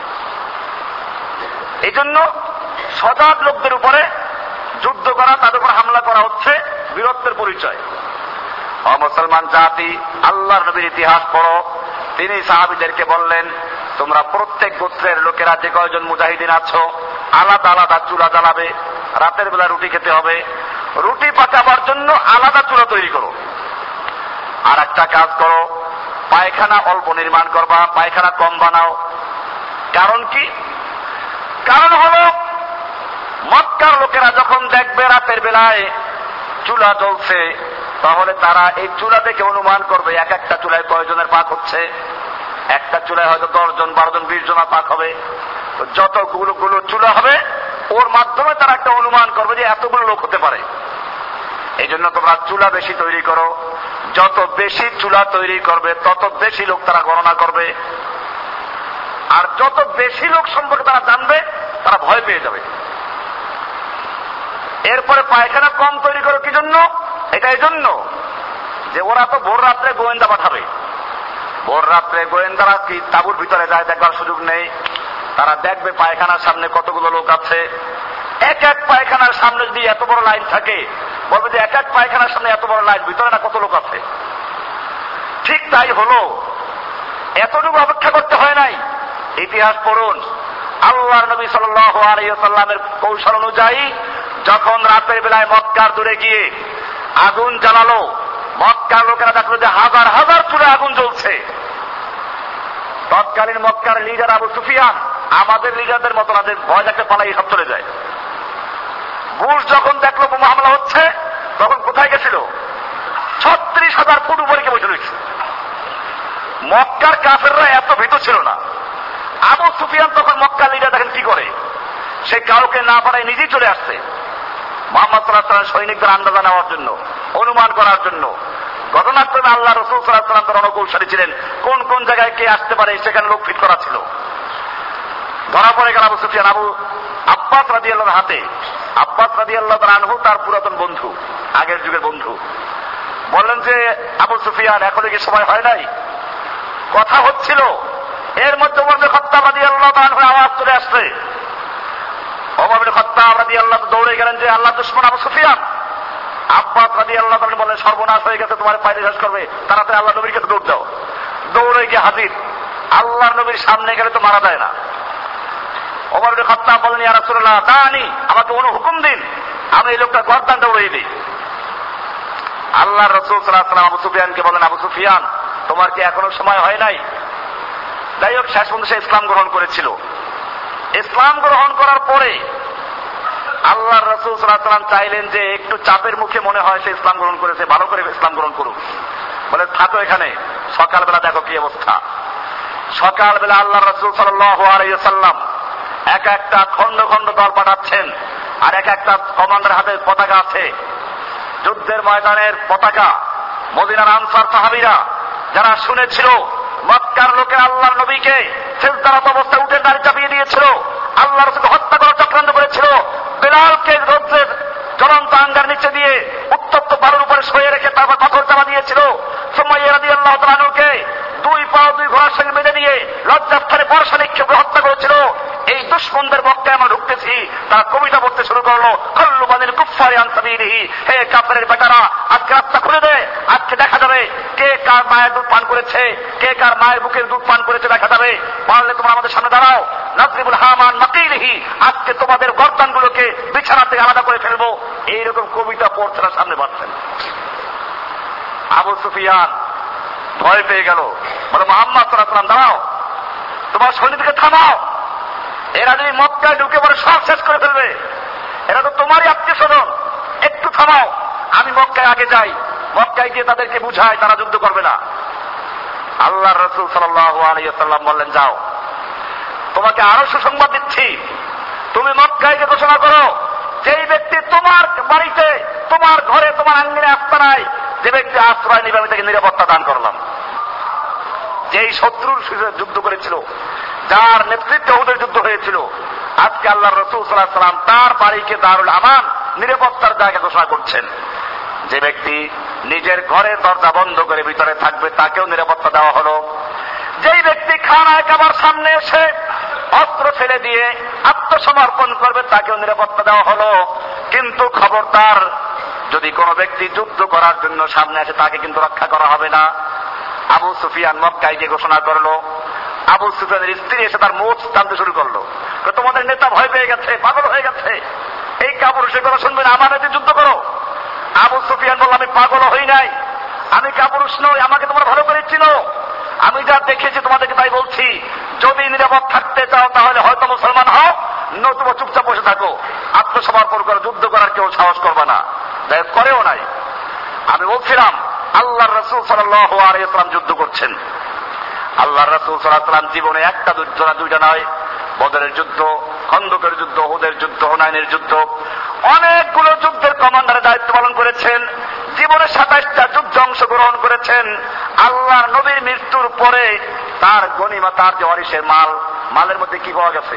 Speaker 1: এই জন্য সজাগ লোকদের উপরে যুদ্ধ করা, তাদের উপর হামলা করা হচ্ছে বীরত্বের পরিচয়। অমুসলমান জাতি, আল্লাহর নবীর ইতিহাস পড়ো। তিনি সাহাবীদেরকে বললেন, তোমরা প্রত্যেক গোত্রের লোকেরা যে কয়জন মুজাহিদিন আছো, আলাদা আলাদা চুলা জ্বালাবে, রাতের বেলা রুটি খেতে হবে। রুটি পাকাবার জন্য আলাদা চুলা তৈরি করো। আর একটা কাজ করো, পায়খানা অল্প নির্মাণ করবা, পায়খানা কম বানাও। কারণ কি? কারণ হলো মক্কার লোকেরা যখন দেখবে রাতের বেলায় চুলা জ্বলছে, তাহলে তারা এই চুলা দেখে অনুমান করবে এক একটা চুলায় কয়জনের পাক হচ্ছে। একটা চুলায় হয়তো দশ জন, বারো জন, বিশ জনের পাক হবে। যতগুলো গুলো চুলা হবে ওর মাধ্যমে তারা একটা অনুমান করবে যে এতগুলো লোক হতে পারে। এই জন্য তোমরা চুলা বেশি তৈরি করো। যত বেশি চুলা তৈরি করবে তত বেশি লোক তারা গণনা করবে, আর যত বেশি লোক সম্পর্কে তারা জানবে তারা ভয় পেয়ে যাবে। এরপরে পায়খানা কম তৈরি করো কি জন্য? এটা এই জন্য যে ওরা তো ভোর রাত্রে গোয়েন্দা পাঠাবে। ভোর রাত্রে গোয়েন্দারা কি তাঁবুর ভিতরে যায়, দেখবার সুযোগ নেই। তারা দেখবে পায়খানার সামনে কতগুলো লোক আছে। এক এক পায়খানার সামনে যদি এত বড় লাইন থাকে, বলবে যে এক এক পায়খানার সামনে এত বড় লাইন, ভিতরে না কত লোক আছে। ঠিক তাই হলো, এতটুকু অপেক্ষা করতে হয় নাই। ইতিহাস পড়ুন, আল্লাহর নবী সাল্লাল্লাহু আলাইহি ওয়াসাল্লামের কৌশল অনুযায়ী যখন রাতের বেলায় মক্কার দূরে গিয়ে আগুন জ্বালালো, মক্কার লোকেরা দেখলো যে হাজার হাজার চুলে আগুন জ্বলছে। তৎকালীন মক্কার লিডার আবু সুফিয়ান আমাদের লিডারদের মতো তাদের ভয় দেখতে পালাই সব চলে যায়। বুশ যখন দেখলো বোমা হামলা হচ্ছে, তখন কোথায় গেছিল? ছত্রিশ হাজার ফুট উপরে কে বসে রয়েছে। মক্কার কাফেররা এত ভীত ছিল না। আবু সুফিয়ান তখন মক্কার লিডার দেখেন কি করে, সে কাউকে না পারায় নিজেই চলে আসছে মুহাম্মদ সাল্লাল্লাহু আলাইহি ওয়াসাল্লাম সৈনিকদের আন্দাজা নেওয়ার জন্য, অনুমান করার জন্য। ঘটনাক্রমে আল্লাহ রাসূল সাল্লাল্লাহু আলাইহি ওয়াসাল্লাম তার রণকৌশলী ছিলেন, কোন কোন জায়গায় কে আসতে পারে সেখানে লোক ফিট করা ছিল। ধরা পড়ে গেল আবু সুফিয়ান আবু আব্বাস রাদিয়াল্লাহু হাতে। আব্বাস রাদিয়াল্লাহু আনহু তার পুরাতন বন্ধু, আগের যুগের বন্ধু। বললেন যে আবু সুফিয়ান এখনো কি সময় হয় নাই? কথা হচ্ছিল, এর মধ্যে ওমর বিন খাত্তাব রাদিয়াল্লাহু আনহু আওয়াজ চলে আসছে। ওমর বিন খাত্তাব রাদিয়াল্লাহু দৌড়ে গেলেন যে আল্লাহ দুশমন আবু সুফিয়ান। আব্বাস রাদিয়াল্লাহু আনহু বললেন সর্বনাশ হয়ে গেছে, তোমার পায়ে শেষ করবে, তাড়াতাড়ি আল্লাহ নবীর কাছে দৌড় দাও। দৌড়ে গিয়ে হাজির, আল্লাহর নবীর সামনে গেলে তো মারা যায় না। ওমর বিন খাত্তাব বললেন ইয়া রাসূলুল্লাহ দানি, আমাকে অনু হুকুম দিন, আমি এই লোকটা গর্দান দৌড়িয়ে দিই। আল্লাহর রাসূল সাল্লাল্লাহু আলাইহি ওয়াসাল্লাম আবু সুফিয়ানকে বলেন আবু সুফিয়ান তোমার কি এখনো সময় হয় নাই? যাই হোক, শেষ পর্যন্ত সে ইসলাম গ্রহণ করেছিল। ইসলাম গ্রহণ করার পরে আল্লাহর রাসূল সাল্লাল্লাহু আলাইহি ওয়াসাল্লাম চাইলেন যে একটু চাপের মুখে মনে হয় সে ইসলাম গ্রহণ করেছে, ভালো করে ইসলাম গ্রহণ করুক। বলে থাকো এখানে, সকালবেলা দেখো কি অবস্থা। সকালবেলা আল্লাহর রাসূল সাল্লাল্লাহু আলাইহি ওয়াসাল্লাম এক একটা খন্ড খন্ড দল পাঠাচ্ছেন, আর এক একটা কমান্ডার হাতে পতাকা আছে, যুদ্ধের ময়দানের পতাকা। মদিনার আনসার সাহাবীরা যারা শুনেছিল মক্কার লোকে আল্লাহর নবীকে সিজদারত অবস্থায় উঠে দাঁড়ি চাপিয়ে দিয়েছিল, আল্লাহ রাসূলকে হত্যা করার চক্রান্ত করেছিল, বেলালকে রৌদ্রের জ্বলন্ত আঙ্গার নিচে দিয়ে উত্তপ্ত বালুর উপরে শুয়ে রেখে তারপর পাথর চাপা দিয়েছিল, সুমাইয়া রাদিয়াল্লাহু তাআলা আনহুকে দুই পা দুই ঘোড়ার সঙ্গে বেঁধে দিয়ে লজ্জাস্থানে বর্ষা নিক্ষেপে হত্যা করেছিল। এই দুশমনদের মক্কায় আমরা ঢুকতেছি, তারা কবিতা বলতে শুরু করলো, খাল্লু বানিল কুফফারি আন সাবিলিহি, হে কাফেরের বেটারা আজকে রাস্তা খুলে দে, আজকে দেখা যাবে কে কার মায়ের দুধ পান করেছে, কে কার মায়ের বুকের দুধ পান করেছে দেখা যাবে, পারলে তোমরা আমাদের সামনে দাঁড়াও, নাজরিবুল হামান মাকিলিহি, আজকে তোমাদের গর্দানগুলোকে বিছানা থেকে আলাদা করে ফেলবো। এইরকম কবিতা পড়ছে না, সামনে বাড়ছেন। আবু সুফিয়ান ভয় পেয়ে গেল, বলে মুহাম্মদ সাল্লাল্লাহু আলাইহি ওয়াসাল্লাম দাঁড়াও, তোমার সৈনিককে থামাও, এরা যদি মক্কায় ঢুকে পড়ে সব শেষ করে ফেলবে, এরা তো তোমারই আত্মীয় স্বজন, একটু থামাও, আমি মক্কায় আগে যাই, মক্কায় গিয়ে তাদেরকে বুঝাই তারা যুদ্ধ করবে না। আল্লাহর রাসূল সাল্লাল্লাহু আলাইহি ওয়াসাল্লাম বললেন যাও, তোমাকে আরো সুসংবাদ দিচ্ছি, তুমি মক্কায় গিয়ে ঘোষণা করো যেই ব্যক্তি তোমার বাড়িতে, তোমার ঘরে, তোমার আঙ্গিনে আস্তানায় যে ব্যক্তি আশ্রয় নিবে আমি তাকে নিরাপত্তা দান করলাম। যেই শত্রুর যুদ্ধ করেছিল, যার নেতৃত্বে উহুদের যুদ্ধ হয়েছিল, আজকে আল্লাহর রাসূল সাল্লাল্লাহু আলাইহি ওয়াসাল্লাম তার বাড়িকে দারুল আমান, নিরাপত্তার জায়গা ঘোষণা করছেন। যে ব্যক্তি নিজের ঘরে দরজা বন্ধ করে ভিতরে থাকবে তাকেও নিরাপত্তা দেওয়া হলো। যেই ব্যক্তি খানায় কাবার সামনে এসে অস্ত্র ফেলে দিয়ে আত্মসমর্পণ করবে তাকেও নিরাপত্তা দেওয়া হলো। কিন্তু খবরদার, যদি কোনো ব্যক্তি যুদ্ধ করার জন্য সামনে আসে তাকে কিন্তু রক্ষা করা হবে না। আবু সুফিয়ান মক্কায় গিয়ে ঘোষণা করলো। আবু সুফিয়ানের স্ত্রী এসে তার মুখ টানতে শুরু করলো, তোমাদের নেতা ভয় পেয়ে গেছে, পাগল হয়ে গেছে, এই কাপুরুষের কথা শুনবে না, আমার নেতা যুদ্ধ করো। আবু সুফিয়ান বলল, আমি পাগল হই নাই, আমি কাপুরুষ নই, আমাকে তোমরা ভালো করে চিনো, আমি যা দেখেছি তোমাদেরকে তাই বলছি। যদি নিরাপদ থাকতে চাও তাহলে হয়তো মুসলমান হও, নতুবা চুপচাপ বসে থাকো, আত্মসমর্পণ করে যুদ্ধ করার কেউ সাহস করবে না, দেখ করেও নাই। আমি বলছিলাম আল্লাহর রাসূল সাল্লাল্লাহু আলাইহি ওয়াসাল্লাম যুদ্ধ করছেন। আল্লাহর রাসূল সাল্লাল্লাহু আলাইহি ওয়াসাল্লাম জীবনে একটা যুদ্ধ না দুইটা নয়, বদরের যুদ্ধ, খন্দকের যুদ্ধ, উহুদের যুদ্ধ, হুনাইনের যুদ্ধ, অনেকগুলো যুদ্ধের কমান্ডারের দায়িত্ব পালন করেছেন। জীবনে সাতাইশটা যুদ্ধে অংশগ্রহণ করেছেন। আল্লাহর নবীর মৃত্যুর পরে তার গনিমা, তার যে ওয়ারিসের মাল, মালের মধ্যে কি পাওয়া গেছে?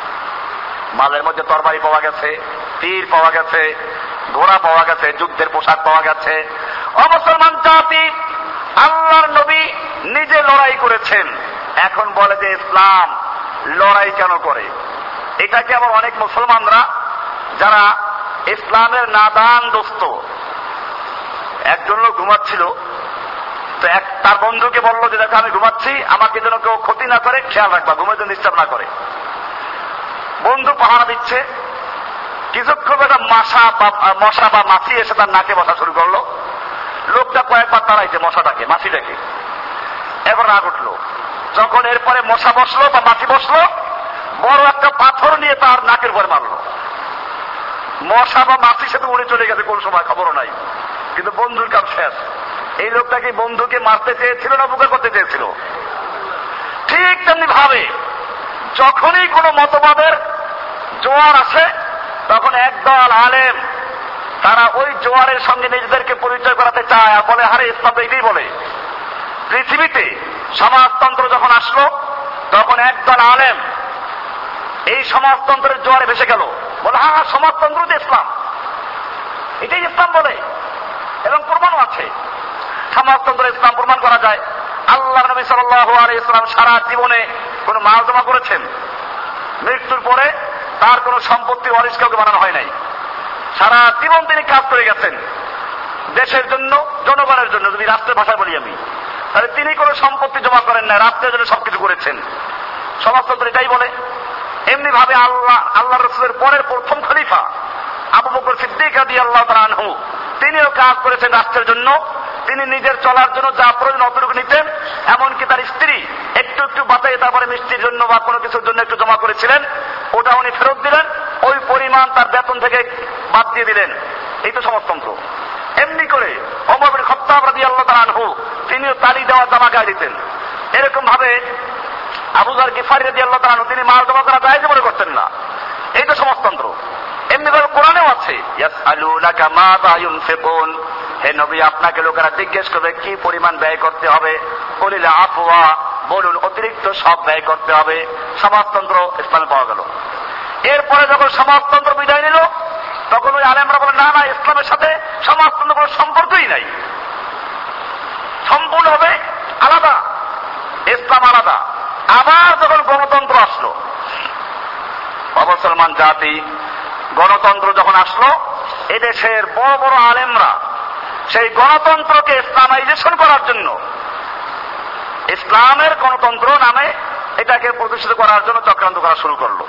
Speaker 1: মালের মধ্যে তরবারি পাওয়া গেছে, তীর পাওয়া গেছে, ঘোড়া পাওয়া গেছে, যুদ্ধের পোশাক পাওয়া গেছে। অমুসলমান জাতি, আল্লাহর নবী নিজে লড়াই করেছেন। এখন বলে যে ইসলাম লড়াই কেন করে? এটাকে আবার অনেক মুসলমানরা যারা ইসলামের নাদান দোস্ত, একজন লোক ঘুমাচ্ছিল, তো এক তার বন্ধুকে বললো যে দেখো আমি ঘুমাচ্ছি, আমাকে যেন কেউ ক্ষতি না করে, খেয়াল রাখবা, ঘুমে যেন ডিস্টার্ব না করে। বন্ধু পাহারা দিচ্ছে, কিছুক্ষণ একটা মশা বা মশা বা মাছি এসে তার নাকে বসা শুরু করলো। লোকটা কয়েকবার তাড়াইছে মশাটাকে, মাছিটাকে, এবার রাগ উঠলো। যখন এরপরে মশা বসলো বা মাছি বসলো, বড় একটা পাথর নিয়ে তার নাকের উপরে মারলো। মশা বা মাছির সাথে উড়ে চলে গেছে কোন সময়, খবরও নাই, কিন্তু বন্ধুর কাম শেষ। এই লোকটাকে বন্ধুকে মারতে চেয়েছিল না উপকার করতে চেয়েছিল? ঠিক তেমনি ভাবে যখনই কোন মতবাদের জোয়ার আসে, তখন একদল আলেম তারা ওই জোয়ারের সঙ্গে নিজেদেরকে পরিচয় করাতে চায় আর বলে, আরে ইসলাম তো এটাই বলে। পৃথিবীতে সমাজতন্ত্র যখন আসলো, তখন একদল আলেম এই সমাজতন্ত্রের জোয়ারে ভেসে গেল, বলে হ্যাঁ হ্যাঁ সমাজতন্ত্র যে ইসলাম, এটাই ইসলাম বলে, এবং প্রমাণও আছে। সমাজতন্ত্র ইসলাম প্রমাণ করা যায়। আল্লাহ নবী সাল্লাল্লাহু আলাইহি ওয়াসাল্লাম সারা জীবনে কোন মাল জমা করেছেন? মৃত্যুর পরে তার কোন সম্পত্তি ওয়ারিশ কাউকে বানানো হয় নাই। সারা জীবন তিনি কাজ করে গেছেন দেশের জন্য, জনগণের জন্য। যদি রাষ্ট্রের ভাষায় বলি আমি, তাহলে তিনি কোন সম্পত্তি জমা করেন না, রাষ্ট্রের জন্য সবকিছু করেছেন। সমাজতন্ত্র এটাই বলে। এমনি ভাবে আল্লাহ আল্লাহ রাসূলের পরের প্রথম খলিফা আবু বকর সিদ্দিক রাদিয়াল্লাহু তাআলা আনহু, তিনিও কাজ করেছেন রাষ্ট্রের জন্য। তিনি নিজের চলার জন্য যা প্রয়োজন অতটুকু নিতেন, এমনকি তার স্ত্রী একটু একটু বাঁচাই তারপরে মিষ্টির জন্য বা কোনো কিছুর জন্য একটু জমা করেছিলেন, ওটা উনি ফেরত দিলেন, ওই পরিমাণ তার বেতন থেকে বাদ দিয়ে দিলেন। এই তো সমাজতন্ত্র। এমনি করে ওমর বিন খাত্তাব রাদিয়াল্লাহু তাআলা আনহু, তিনিও তালি দেওয়া জামা গায়ে দিতেন। এরকম ভাবে আবু যার গিফারী রাদিয়াল্লাহু তাআলা আনহু, তিনি মাল জমা করা জায়েজ মনে করতেন না। এই তো সমাজতন্ত্র। এমনি ভাবে কোরআনেও আছে, ইয়াসআলুনাকা মাযা ইউনফিকুন, হে নবী আপনাকে লোকেরা জিজ্ঞেস করবে কি পরিমাণ ব্যয় করতে হবে, কুলিল আফওয়া, বলুন অতিরিক্ত সব ব্যয় করতে হবে। সমাজতন্ত্র ইসলামে পাওয়া গেল। এরপরে যখন সমাজতন্ত্র বিদায় নিল, তখন ওই আলেমরা বলে না না, ইসলামের সাথে সমাজতন্ত্র কোনো সম্পর্কই নাই, সম্পূর্ণভাবে আলাদা, ইসলাম আলাদা। আবার যখন গণতন্ত্র আসলো, অমুসলমান জাতি, গণতন্ত্র যখন আসলো, এদেশের বড় বড় আলেমরা সেই গণতন্ত্রকে ইসলামাইজেশন করার জন্য, ইসলামের গণতন্ত্র নামে এটাকে প্রতিষ্ঠিত করার জন্য চক্রান্ত করা শুরু করলো।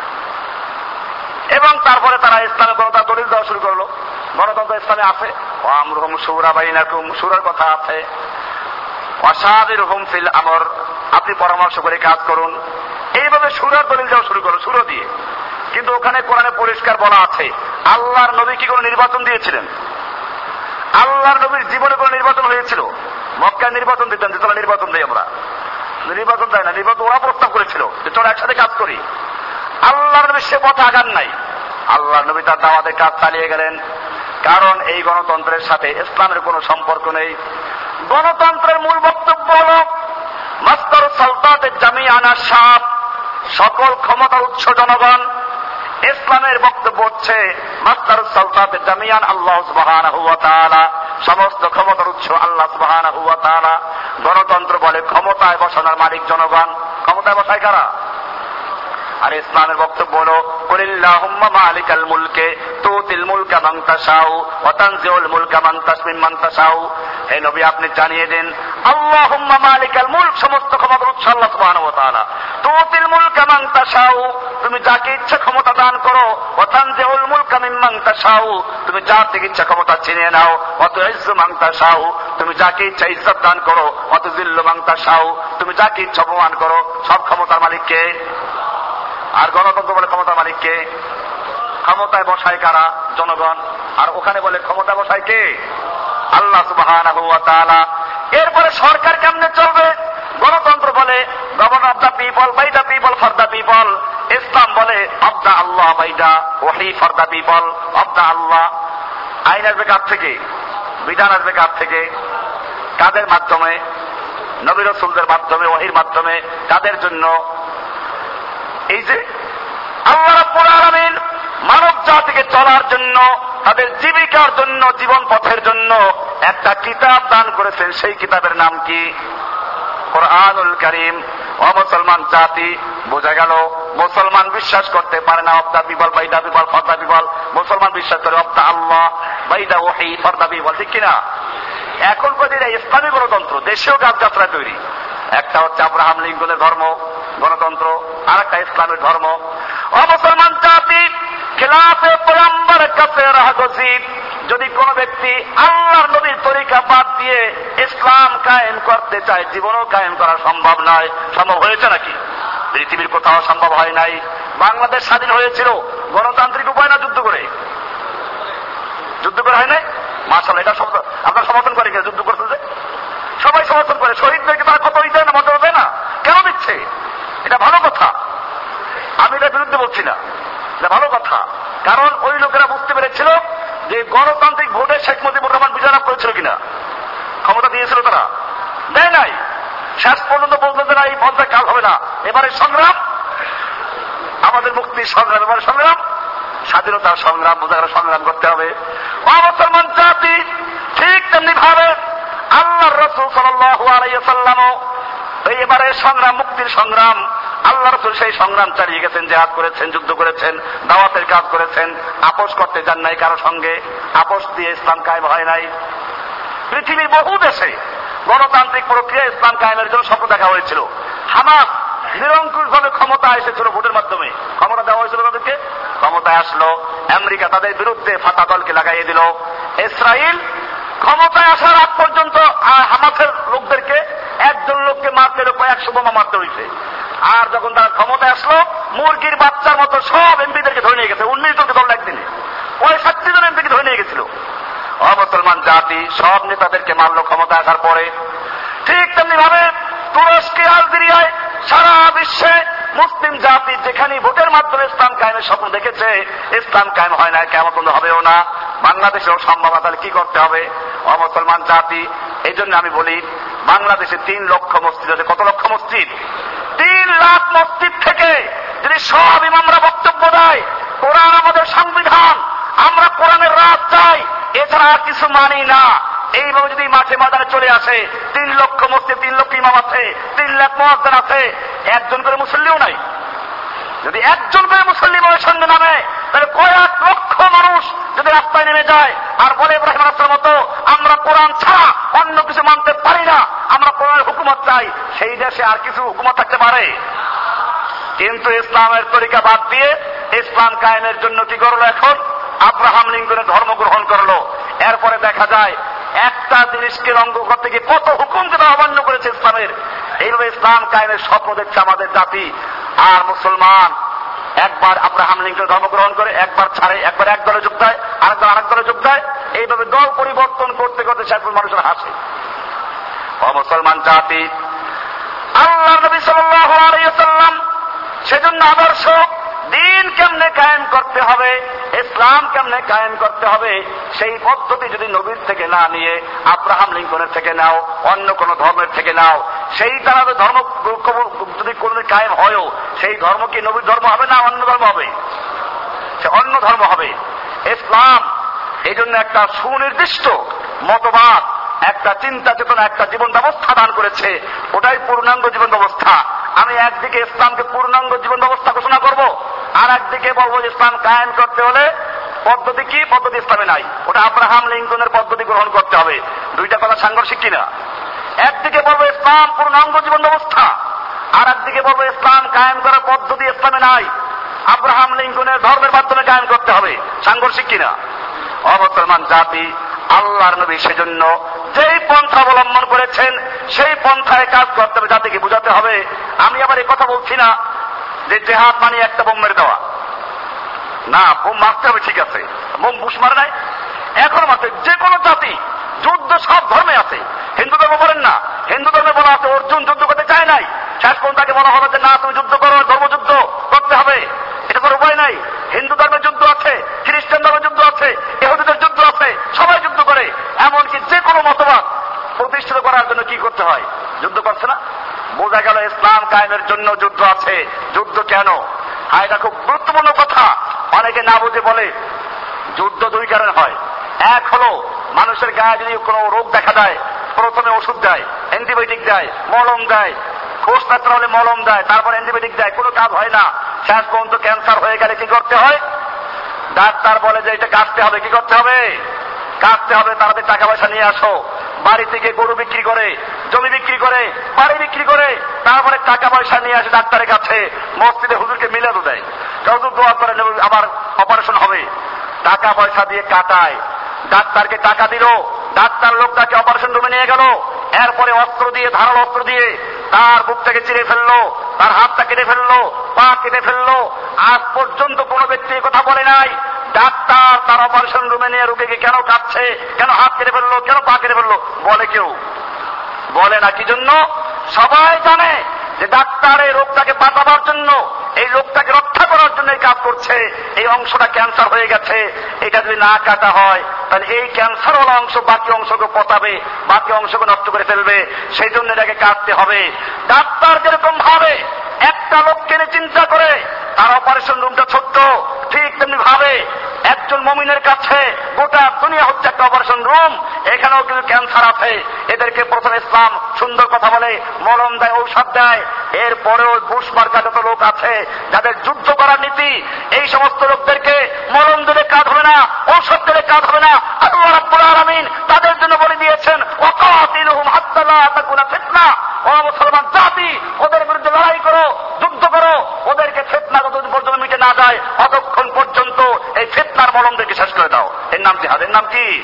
Speaker 1: এবং তারপরে তারা ইসলামের গণতন্ত্র দলিল দেওয়া শুরু করলো। গণতন্ত্র ইসলামে আছে, আমরুহুম শুরা বাইনাকুম, শুরার কথা আছে, ওয়াশাবিরহুম ফিল আমর, আপনি পরামর্শ করে কাজ করুন। এইভাবে শুরার দলিল দেওয়া শুরু করলো, শুরু দিয়ে। কিন্তু ওখানে কোরআনে পরিষ্কার বলা আছে, আল্লাহর নবী কি কোনো নির্বাচন দিয়েছিলেন? আল্লাহর নবীর জীবনে কোনো নির্বাচন হয়েছিল? মক্কায় নির্বাচন দিতেন যে চলো নির্বাচন দিই আমরা, নির্বাচন দেয় না, নির্বাচন ওরা প্রস্তাব করেছিল যে চলো একসাথে কাজ করি। আল্লাহর নবী সে পথে আগান নাই। আল্লাহর নবী তার দাওয়াতের কাজ চালিয়ে গেলেন, কারণ এই গণতন্ত্রের সাথে ইসলামের কোনো সম্পর্ক নেই। গণতন্ত্রের মূল বক্তব্য হল মাস্তার সালতাতে জামিআন আশ-শাব, সকল ক্ষমতার উৎস জনগণ। ইসলামের বক্তব্য হচ্ছে মাস্তার সালতাতে জামিআন আল্লাহ সুবহানাহু ওয়া তাআলা, সমস্ত ক্ষমতার উৎস আল্লাহ সুবহানাহু ওয়া তাআলা। গণতন্ত্র বলে ক্ষমতায় বসানোর মালিক জনগণ, ক্ষমতায় বসায় কারা? আর ইসলামের বক্তব্য হলো কুলিল্লাহুম্মা মালিকাল মুলকে তুতিল মুলকা মান তাশাউ ওয়া তানজিউল মুলকা মান তাসমিন মান তাশাউ। হে নবী, আপনি জানিয়ে দেন, আল্লাহুম্মা মালিকাল মুলক, সমস্ত ক্ষমতার উৎস আল্লাহ সুবহানাহু ওয়া তাআলা। তুতিল মুলকা মান তাশাউ, তুমি যাকে ইচ্ছা ক্ষমতা দান করো। ওয়া তানজিউল মুলকা মিম্মান তাশাউ, তুমি যার থেকে ইচ্ছা ক্ষমতা ছিনিয়ে নাও। ওয়া তুইজ্জু মান তাশাউ, তুমি যাকে ইচ্ছা ইজ্জত দান করো। ওয়া তুযিল্লু মান তাশাউ, তুমি যাকে ইচ্ছা অপমান করো। সব ক্ষমতার মালিক কে? আর গণতন্ত্র বলে ক্ষমতার মালিক কে? ক্ষমতায় বসায় কারা? জনগণ। আর ওখানে বলে ক্ষমতায় বসায় কে? আল্লাহ সুবহানাহু ওয়া তাআলা। এরপরে সরকার কেমনে চলবে? গণতন্ত্র বলে governor of the people, by the people, for the people. ইসলাম বলে অফ দ্য আল্লাহ, বাই দ্য ওয়াহি, for the people, of the আল্লাহ। আইন আসবে কার থেকে? বিধান আসবে কার থেকে? কাদের মাধ্যমে? নবী রাসূলদের মাধ্যমে, ওয়াহির মাধ্যমে। কাদের জন্য? এই যে আল্লাহ রাব্বুল আলামিন মানব জাতিকে চলার জন্য, তাদের জীবিকার জন্য, জীবন পথের জন্য একটা কিতাব দান করেছেন। সেই কিতাবের নাম কি? কোরআনুল কারীম। ও মুসলমান জাতি, বোঝা গেল মুসলমান বিশ্বাস করতে পারে না of the people, by the people, for the people. মুসলমান বিশ্বাস করে of the Allah, by the ওয়াহি, ফর দা পিপল। ঠিক কিনা? এখন কদিন ইসলামী গণতন্ত্র দেশীয় গাছযাত্রা তৈরি। একটা হচ্ছে আব্রাহাম লিঙ্কনের ধর্ম গণতন্ত্র, আর একটা ইসলামের ধর্ম। ও মুসলমান জাতি, খিলাফে পয়গম্বরের কাছে রাহগজিব, যদি কোন ব্যক্তি আল্লাহর নবীর তরিকা বাদ দিয়ে ইসলাম কায়েম করতে চায়, জীবনও কায়েম করা সম্ভব নয়। সম্ভব হয়েছে নাকি? পৃথিবীর কোথাও সম্ভব হয় নাই। বাংলাদেশ স্বাধীন হয়েছিল গণতান্ত্রিক উপায় না যুদ্ধ করে? যুদ্ধ করে হয় নাই? মাশাআল্লাহ, এটা শব্দ আপনারা সমর্থন করে কিনা? যুদ্ধ করতে যে সবাই সমর্থন করে, শহীদদেরকে তারা কত দেয় না, মর্যাদা দেয় না? কেন দিচ্ছে? এটা ভালো কথা, আমি এটার বিরুদ্ধে বলছি না, এটা ভালো কথা। কারণ ওই লোকেরা বুঝতে পেরেছিল যে গণতান্ত্রিক ভোটে শেখ মুজিবুর রহমান বিজয় লাভ করেছিল কিনা, ক্ষমতা দিয়েছিল তারা? দেয় নাই। শেষ পর্যন্ত বলতে যে না, এই পর্যায়ে কাজ হবে না, এবারে সংগ্রাম, আমাদের মুক্তির সংগ্রাম, এবারে সংগ্রাম, স্বাধীনতার সংগ্রাম, বোঝা গেল সংগ্রাম করতে হবে। ও মুসলমান জাতি, ঠিক তেমনি ভাবে আল্লাহর রাসূল সাল্লাল্লাহু আলাইহি ওয়াসাল্লাম এই এবারে সংগ্রাম, মুক্তির সংগ্রাম, আল্লাহ রাসূল সেই সংগ্রাম চালিয়ে গেছেন, জিহাদ করেছেন, যুদ্ধ করেছেন, দাওয়াতের কাজ করেছেন, আপোষ করতে যান নাই কারো সঙ্গে। আপোষ দিয়ে ইসলাম কায়েম হয় নাই। পৃথিবীর বহু দেশে গণতান্ত্রিক প্রক্রিয়া ইসলাম কায়েমের জন্য স্বপ্ন দেখা হয়েছিল। হামাস নিরঙ্কুশ ভাবে ক্ষমতা এসেছিল ভোটের মাধ্যমে, ক্ষমতা দেওয়া হয়েছিল তাদেরকে, ক্ষমতায় আসলো। আমেরিকা তাদের বিরুদ্ধে ফাতা দলকে লাগাইয়ে দিল। ইসরায়েল ক্ষমতায় আসার আগ পর্যন্ত হামাসের লোকদেরকে, একজন লোককে মারতে কয়েকশো একশো বোমা মারতে হয়েছে। আর যখন তারা ক্ষমতায় আসলো, মুরগির বাচ্চার মতো সব এমপিদেরকে ধরে নিয়ে গেছে। উনিশ জনকে ধরল একদিনে, পঁয়ষট্টি জন এমপিকে ধরে নিয়ে গেছিল। অমুসলমান জাতি সব নেতাদেরকে মারল ক্ষমতা আসার পরে। ঠিক তেমনি ভাবে তুরস্কে, আলজেরিয়ায়, সারা বিশ্বে মুসলিম জাতি যেখানে ভোটের মাধ্যমে ইসলাম কায়েমের স্বপ্ন দেখেছে, ইসলাম কায়েম হয় না, কিয়ামত হবেও না। বাংলাদেশেও সম্ভব। তাহলে কি করতে হবে? অমুসলমান জাতি, এই জন্য আমি বলি, বাংলাদেশে তিন লক্ষ মসজিদ আছে। কত লক্ষ মসজিদ? তিন লাখ মসজিদ থেকে যদি সব ইমামরা বক্তব্য দেয়, কোরআন আমাদের সংবিধান, আমরা কোরআনের রাত চাই, এছাড়া আর কিছু মানি না, এইভাবে যদি মাঠে ময়দানে চলে আসে, তিন লক্ষ মসজিদ, তিন লক্ষ ইমাম আছে, তিন লাখ মুয়াজ্জিন আছে, একজন করে মুসল্লিও নাই। যদি একজন করে মুসল্লি ওই সঙ্গে নামে, তাহলে কয়েক লক্ষ মানুষ যদি রাস্তায় নেমে যায় আর বলে ইব্রাহিম আলাইহিস মতো আমরা কোরআন ছাড়া অন্য কিছু মানতে পারি না, আমরা কোরআনের হুকুমত চাই, সেই দেশে আর কিছু হুকুমত থাকতে পারে? কিন্তু ইসলামের তরিকা বাদ দিয়ে ইসলাম কায়েমের জন্য কি করলো? এখন আব্রাহাম লিঙ্কনের ধর্ম গ্রহণ করলো। এরপরে দেখা যায় একটা জিনিসকে রঙ্গ করতে গিয়ে কত হুকুমকে তারা অমান্য করেছে ইসলামের। এইভাবে ইসলাম কায়েমের স্বপ্ন দেখছে আমাদের জাতি। আর মুসলমান একবার আব্রাহাম লিঙ্কন ধর্ম গ্রহণ করে, একবার ছাড়ে, একবার এক দলে যোগ দেয়, আরেকবার আরেক দলে যোগ দেয়, এইভাবে দল পরিবর্তন করতে করতে শেষ মানুষের হাসে। ও মুসলমান জাতি, আল্লাহ নবী সাল্লাল্লাহু আলাইহি ওয়াসাল্লাম সেজন্য আদর্শ দিন কেমনে কায়েম করতে হবে, ইসলাম কেমনে কায়েম করতে হবে, সেই পদ্ধতি যদি নবীর থেকে না নিয়ে আব্রাহাম লিঙ্কনের থেকে নাও, অন্য কোন ধর্মের থেকে নাও, সেই তারা ধর্ম যদি কোন কায়েম হয়ও, সেই ধর্ম কি নবীর ধর্ম হবে না অন্য ধর্ম হবে? সে অন্য ধর্ম হবে। ইসলাম এই জন্য একটা সুনির্দিষ্ট মতবাদ, একটা চিন্তা চেতনা, একটা জীবন ব্যবস্থা দান করেছে, ওটাই পূর্ণাঙ্গ জীবন ব্যবস্থা। আমি একদিকে ইসলামকে পূর্ণাঙ্গ জীবন ব্যবস্থা ঘোষণা করব, আর একদিকে বলবো ইসলাম কায়েম করতে হলে পদ্ধতি কি? পদ্ধতি ইসলামে নাই। ওটা আব্রাহাম লিঙ্কনের পদ্ধতি গ্রহণ করতে হবে। দুইটা কথা সাংঘর্ষিক কিনা? একদিকে বলবো ইসলাম পূর্ণাঙ্গ জীবন ব্যবস্থা, আর একদিকে বলবো ইসলাম কায়েম করার পদ্ধতি ইসলামে নাই, আব্রাহাম লিঙ্কনের ধর্মের মাধ্যমে কায়েম করতে হবে। সাংঘর্ষিক কিনা? অমুসলমান জাতি, আল্লাহর নবী সেজন্য যেই পন্থা অবলম্বন করেছেন সেই পন্থায় কাজ করতে হবে, জাতিকে বুঝাতে হবে। আমি আবার এই কথা বলছি না যে জেহাদ মানে একটা বোম মেরে দেওয়া, না, বোম মারতে হবে, ঠিক আছে, বোম বুশ মারে নাই, এখন মারতে। যে কোনো জাতি যুদ্ধ সব ধর্মে আছে, হিন্দু ধর্ম বলেন না, হিন্দু ধর্মে বলা আছে অর্জুন যুদ্ধ করতে চায় নাই, শেষ পর্যন্ত তাকে বলা হবে যে না তুমি যুদ্ধ করো, ধর্মযুদ্ধ করতে হবে, এটা কোনো উপায় নাই। হিন্দু ধর্মের যুদ্ধ আছে, খ্রিস্টান ধর্মের যুদ্ধ আছে, ইহুদিদের যুদ্ধ আছে, সবাই যুদ্ধ করে। এমনকি যে কোনো মতবাদ প্রতিষ্ঠিত করার জন্য কি করতে হয়? যুদ্ধ করছে না? বোঝা গেল ইসলাম কায়েমের জন্য যুদ্ধ আছে। যুদ্ধ কেন? হ্যাঁ, এটা খুব গুরুত্বপূর্ণ কথা। অনেকে না বুঝে বলে যুদ্ধ দুই কারণে হয়। এক হলো মানুষের গায়ে যদি কোনো রোগ দেখা দেয়, প্রথমে ওষুধ দেয়, অ্যান্টিবায়োটিক দেয়, মলম দেয়, কোষ ব্যথা হলে মলম দেয়, তারপর অ্যান্টিবায়োটিক দেয়, কোনো কাজ হয় না, শেষ পর্যন্ত ক্যান্সার হয়ে গেলে কি করতে হয়? ডাক্তার বলে যে এটা কাটতে হবে। কি করতে হবে? কাটতে হবে। তাদের টাকা পয়সা নিয়ে আসো। বাড়ি থেকে গরু বিক্রি করে, জমি বিক্রি করে, বাড়ি বিক্রি করে, তারপরে টাকা পয়সা নিয়ে আসে ডাক্তারের কাছে, মসজিদে হুজুরকে মিলাদও দেয়, হুজুর দোয়া করে আবার অপারেশন হবে। টাকা পয়সা দিয়ে কাটায়। ডাক্তারকে টাকা দিল, ডাক্তার লোকটাকে অপারেশন রুমে নিয়ে গেল, এরপরে অস্ত্র দিয়ে, ধারালো অস্ত্র দিয়ে তার বুকটাকে চিরে ফেললো, তার হাতটা কেটে ফেললো, পা কেটে ফেললো। আজ পর্যন্ত কোনো ব্যক্তি কথা বলে নাই ডাক্তার তার অপারেশন রুমে নিয়ে রোগীকে কেন কাটছে, কেন হাত কেটে ফেললো, কেন পা কেটে ফেললো, বলে কেউ? বলে না। কি জন্য? সবাই জানে যে ডাক্তার এই রোগটাকে বাঁচাবার জন্য, এই লোকটাকে রক্ষা করার জন্য এই কাজ করছে। এই অংশটা ক্যান্সার হয়ে গেছে, এটা যদি না কাটা হয় তাহলে এই ক্যান্সারওয়ালা অংশ বাকি অংশকে পচাবে, বাকি অংশকে নষ্ট করে ফেলবে, সেই জন্য এটাকে কাটতে হবে। ডাক্তার যেরকম ভাবে একটা লোককে চিন্তা করে তার অপারেশন রুমটা ছোট্ট, ঠিক তেমনি ভাবে একজন মুমিনের কাছে গোটা দুনিয়া হচ্ছে একটা অপারেশন রুম, এখানেও কিন্তু ক্যান্সার আছে। এদেরকে প্রথম ইসলাম সুন্দর কথা বলে, মলম দেয়, ঔষধ দেয়। এরপরেও বুশ মার্কা যত লোক আছে যাদের যুদ্ধ করার নীতি, এই সমস্ত লোকদেরকে মলম দিলে কাজ হবে না, ঔষধ দিলে কাজ হবে না। আল্লাহ রাব্বুল আলামিন তাদের জন্য বলে দিয়েছেন ওয়াকাতিলুহুম হাত্তা লা তাকুনা ফিতনা। ও মুসলমান জাতি, ওদের বিরুদ্ধে লড়াই করো, যুদ্ধ করো, ওদেরকে ফিতনা যতদিন পর্যন্ত মিটে না যায় ততক্ষণ পর্যন্ত এই ফিতনার মলমদেরকে শেষ করে দাও। এর নাম জিহাদ। এর নাম কি?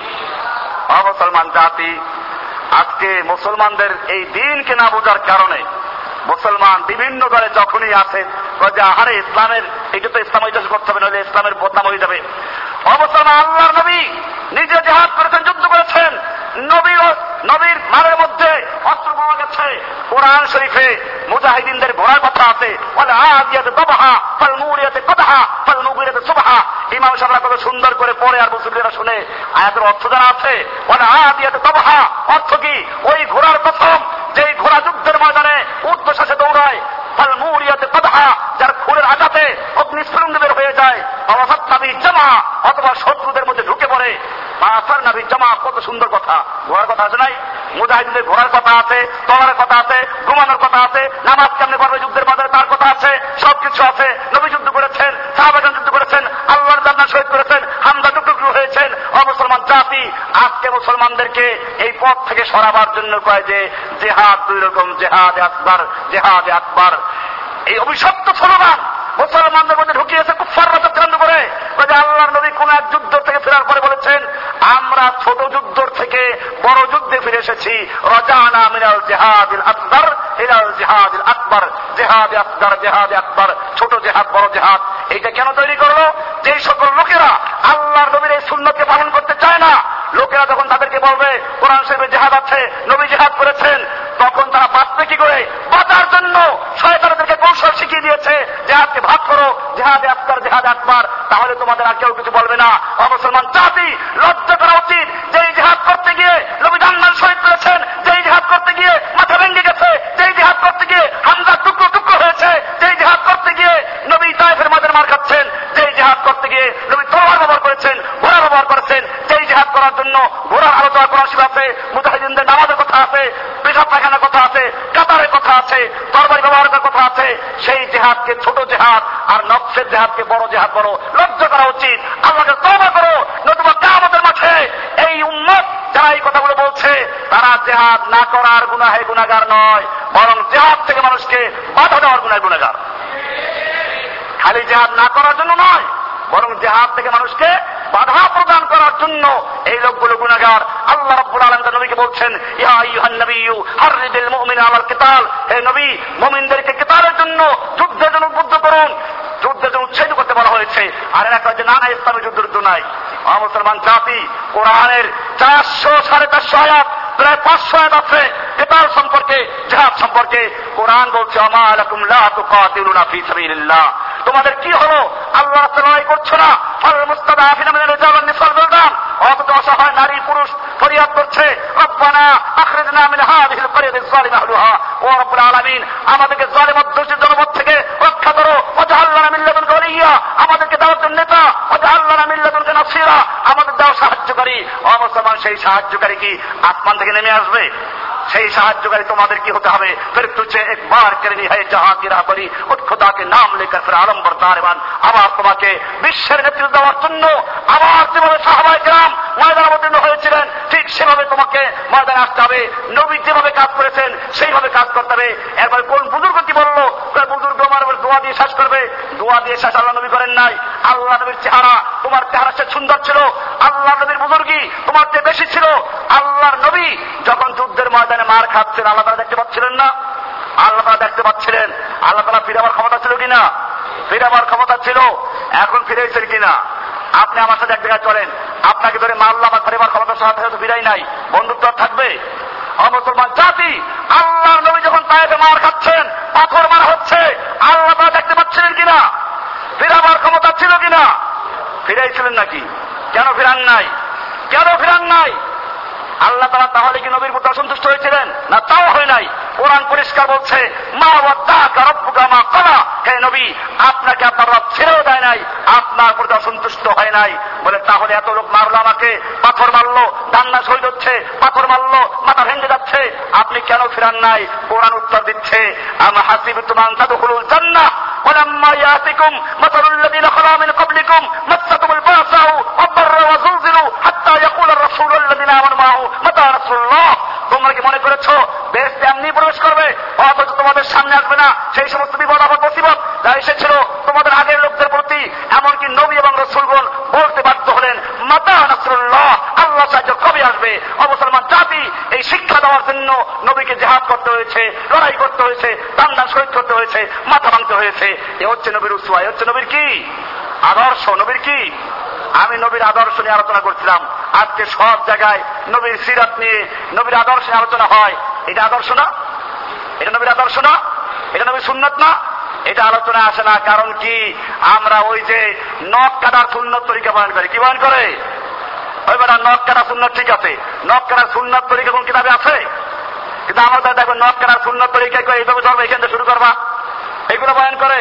Speaker 1: ও মুসলমান জাতি, আজকে মুসলমানদের এই দিনকে না বোঝার কারণে মুসলমান বিভিন্ন দলে যখনই আসে যে আহারে ইসলামের এটা তো ইসলাম ঐতিহ্য করতে হবে, নইলে ইসলামের বদনাম হয়ে যাবে। ও মুসলমান, আল্লাহর নবী নিজে জিহাদ করেছেন, যুদ্ধ করেছেন। নবী নবীর মারের মধ্যে অস্ত্র পাওয়া গেছে। কোরআন শরীফে মুজাহিদিনদের ঘোড়ার কথা আছে, বলে আদিয়াতে দবহা ফাল মুরিয়াতে কদহা ফাল মুগিরাতে সুবহা। ইমাম সাহেবরা কত সুন্দর করে পড়ে আর মুসলিমরা শুনে। আয়াতের অর্থ জানা আছে, বলে আদিয়াতে দবহা অর্থ কি? ওই ঘোড়ার কসম যেই ঘোড়া যুদ্ধের ময়দানে ঊর্ধ্বশ্বাসে দৌড়ায়, ফাল মুরিয়াতে কদহা যার খুরের আঘাতে অগ্নিস্ফুলিঙ্গ বের হয়ে যায়, অবসাদ নাবি জামা অথবা শত্রুদের মধ্যে ঢুকে পড়ে, মাসার নাবি জামা। কত সুন্দর কথা। ঘোড়ার কথা আছে নাই? মুজাহিদদের ঘোড়ার কথা আছে, তলোয়ারের কথা আছে, ঘুমানোর কথা আছে, নামাজ কেমনে পড়বে যুদ্ধের মধ্যে তার কথা আছে, সবকিছু আছে। নবী যুদ্ধ করেছেন, সাহাবাগণ যুদ্ধ করেছেন, আল্লাহর জান্নাত শহীদ করেছেন, হামজা টুকটুকু হয়েছেন। ও মুসলমান জাতি, আজকে মুসলমানদেরকে এই পথ থেকে সরাবার জন্য কয় যে জিহাদ দুই রকম, জিহাদ আকবার, জিহাদ আকবার। এই অভিশপ্ত স্লোগান মুসলমানদের মধ্যে ঢুকিয়েছে কুফাররা চক্রান্ত করে। আল্লাহর নবী কোন এক যুদ্ধ থেকে ফেরার পরে বলেছেন, আমরা ছোট যুদ্ধ থেকে বড় যুদ্ধে ফিরে এসেছি। রাজানা মিনাল জিহাদিল আকবার ইলাল জিহাদিল আকবার। জিহাদে আকবার, জিহাদে আকবার, ছোট জিহাদ, বড় জিহাদ। এইটা কেন তৈরি করলো? যে সকল লোকেরা আল্লাহর নবীর এই সুন্নতকে পালন করতে চায় না, লোকেরা যখন তাদেরকে বলবে কোরআন শরীফে জিহাদ আছে, নবী জিহাদ করেছেন, তখন তারা বাঁচবে কি করে? বাঁচার জন্য শয়তানদেরকে কৌশল শিখিয়ে দিয়েছে, জিহাদকে ভাগ করো, জিহাদে আকবার, জিহাদে আকবার, তাহলে তোমাদের আর কেউ কিছু বলবে না। ও মুসলমান জাতি, লজ্জা করা উচিত। যেই জিহাদ করতে গিয়ে নবী জান্নাত শহীদ করেছেন, যেই জিহাদ করতে গিয়ে মাথা ভেঙে গেছে, যেই জিহাদ করতে গিয়ে হামজা টুকরো টুকরো হয়েছে, যেই জিহাদ করতে গিয়ে নবী তায়েফের মাঝে মার খাচ্ছেন, যেই জিহাদ করতে গিয়ে নবী তলোয়ার ব্যবহার করেছেন, ঘোড়া ব্যবহার করেছেন, যেই জিহাদ করার জন্য ঘোড়ার আলোচনা করা শিব আছে, মুজাহিদিনদের নামাজের কথা আছে, পেশাব পায়খানার কথা আছে, কাতারের কথা আছে, তরবারি ব্যবহারের কথা আছে, সেই জেহাদকে ছোট জেহাদ আর নফসের জেহাদকে বড় জেহাদ বড়। লজ্জা করা উচিত, আল্লাহকে তওবা করো, নতুবা কিয়ামতের মাঠে এই উম্মত যারা এই কথাগুলো বলছে তারা জেহাদ না করার গুনাহে গুনাহগার নয়, বরং জেহাদ থেকে মানুষকে বাধা দেওয়ার গুনাহে গুনাহগার। খালি জেহাদ না করার জন্য নয়, বরং জেহাদ থেকে মানুষকে বাধা প্রদান করার জন্য এই লোকগুলো গুনাহগার। আল্লাহ রাব্বুল আলামিন তার নবীকে বলছেন, ইয়া আইয়ুহান নাবিয়্যু হাররিদিল মুমিনা আলাল কিতাল, হে নবী মুমিনদেরকে কিতালের জন্য, যুদ্ধের জন্য উদ্বুদ্ধ করুন। যুদ্ধের জন্য উৎসাহিত করতে বলা হয়েছে। আর এরা কয় যে না না ইসলামী যুদ্ধ নাই। মুসলমান জাতি কোরআনের চারশো সাড়ে চারশো আয়াত, প্রায় পাঁচশো আয়াত আছে কিতাল সম্পর্কে, জিহাদ সম্পর্কে। কোরআন বলছে আমা লাকুম লা তুকাতিলুনা ফি সাবিলিল্লাহ, তোমাদের কি হলো আল্লাহ রাস্তায় লড়াই করছো না? ফাল মুস্তাদাফিনা মিনাল রিজাল ওয়ান নিসাল বিলদান, অথচ অসহায় নারী পুরুষ ফরিয়াদ করছে রব্বানা আখরিজনা মিন হাযিহিল ক্বরিয়াতিজ যালিমা আহলুহা, ও রব্বুল আলামিন আমাদেরকে জালিম অধ্যুষিত জনপদ থেকে রক্ষা করো। ওয়াজআল লানা মিন লাদুনকা ওয়ালিয়্যা, আমাদেরকে দাও তুমি নেতা। ওয়াজআল লানা মিন লাদুনকা নাসীরা, আমাদের দাও সাহায্যকারী। ও মুসলমান, সেই সাহায্যকারী কি আসমান থেকে নেমে আসবে? সেই সাহায্যকারী তোমাদের কি হতে হবে? ফির তুঝে একবার করনি है जहां की राहबरी, उठ खुदा के नाम लेकर फिर आलम बरदारवान, আবার তোমাকে বিশ্বের নেতৃত্ব দেওয়ার জন্য আবার যেভাবে সাহাবায়ে কেরাম ময়দানে অবতীর্ণ হয়েছিলেন ঠিক সেভাবে তোমাকে ময়দানে আসতে হবে। নবী যেভাবে কাজ করেছেন সেইভাবে কাজ করতে হবে। এরপর কোন বুজুর্গ কি বললো? বুজুর্গ আমার দোয়া দিয়ে শেষ করবে। দোয়া দিয়ে শেষ আল্লাহ নবী করেন নাই। আল্লাহ নবীর চেহারা, তোমার চেহারা সে সুন্দর ছিল, আল্লাহ নবীর বুজুর্গি তোমার চেয়ে বেশি ছিল। আল্লাহর নবী যখন যুদ্ধের ময়দানে মার খাচ্ছেন আল্লাহ তাআলা দেখতে পাচ্ছিলেন না? আল্লাহ তাআলা দেখতে পাচ্ছিলেন। আল্লাহ তাআলা ফিরে আবার ক্ষমতা ছিল কিনা? ফিরে আবার ক্ষমতা ছিল। এখন ফিরেছেন কিনা? আপনি আমার সাথে এক জায়গায় চলেন, আপনাকে ধরে মারলাম আর ফিরে আবার ক্ষমতার সাথে তো ফিরাই নাই, বন্ধুত্ব থাকবে? মুসলমান জাতি, আল্লাহর নবী যখন তায়েফে মার খাচ্ছেন, পাথর মারা হচ্ছে, আল্লাহ তাআলা দেখতে পাচ্ছিলেন কিনা? ফিরে আবার ক্ষমতা ছিল কিনা? ফিরাইছিলেন নাকি? কেন ফিরান নাই? কেন ফিরান নাই? আল্লাহ তাআলা তাহলে কি নবীর প্রতি অসন্তুষ্ট হয়েছিলেন? না, তাও হয় নাই। কোরআন পরিষ্কার বলছে মা ওয়াদ্দাকা রাব্বুকা মা ক্বালা, হে নবী আপনাকে আপনার রব ছেড়েও দেয় নাই, আপনার প্রতি অসন্তুষ্ট হয় নাই। বলে তাহলে এত লোক মারলো আমাকে, পাথর মারলো, ডান্না শহীদ হচ্ছে, পাথর মারলো, মাথা ভেঙে যাচ্ছে, আপনি কেন ফিরান নাই? কোরআন উত্তর দিচ্ছে আম হাসিবতুম আন তাদখুলুল জান্নাহ ওয়ালাম্মা ইয়াতিকুম মাসালুল লাযিনা খালা মিন ক্বাবলিকুম মাসসাতুমুল বাসাউ ওয়াদ-দাররা ওয়া যুলজিলু হাত্তা ইয়াকুলা আর-রাসূলু আল্লাযিনা আমানু মাহু মাতা রাসূলুল্লাহ, তোমরা কি মনে করেছো বেহেশতে এমনি প্রবেশ করবে অথচ তোমাদের সামনে আসবে না সেই সমস্ত বিপদ আপদ মুসিবত যা এসেছিল তোমাদের আগের লোকদের প্রতি? এমনকি নবী এবং রাসূলগণ বলতে বাধ্য হলেন মাতা রাসূলুল্লাহ, আল্লাহ সাহায্য কবে আসবে? মুসলমান জাতি, এই শিক্ষা দেওয়ার জন্য নবীকে জিহাদ করতে হয়েছে, লড়াই করতে হয়েছে, দান শহীদ করতে হয়েছে, মাথা ভাঙতে হয়েছে। এ হচ্ছে নবীর উসওয়া, এ হচ্ছে নবীর কি আদর্শ। নবীর কি? আমি নবীর আদর্শ নিয়ে আলোচনা করছিলাম। আজকে সব জায়গায় নবীর সিরাত নিয়ে, নবীর আদর্শ নিয়ে আলোচনা হয়। এটা আদর্শ না? এটা নবীর আদর্শ না? এটা নবীর সুন্নাত না? এটা আলোচনা আসে না। কারণ কি? আমরা ওই যে নখ কাটার সুন্নত তরিকা বয়ান করে। কি বয়ান করে? ওই বেটা নখ কাটা সুন্নত ঠিক আছে, নখ কাটার সুন্নত তরিকা কোন কিতাবে আছে? কিন্তু আমাদের দেখো নখ কাটার সুন্নত তরিকা এইভাবে ধরবে, এখান থেকে শুরু করবা, এইগুলো বয়ান করে।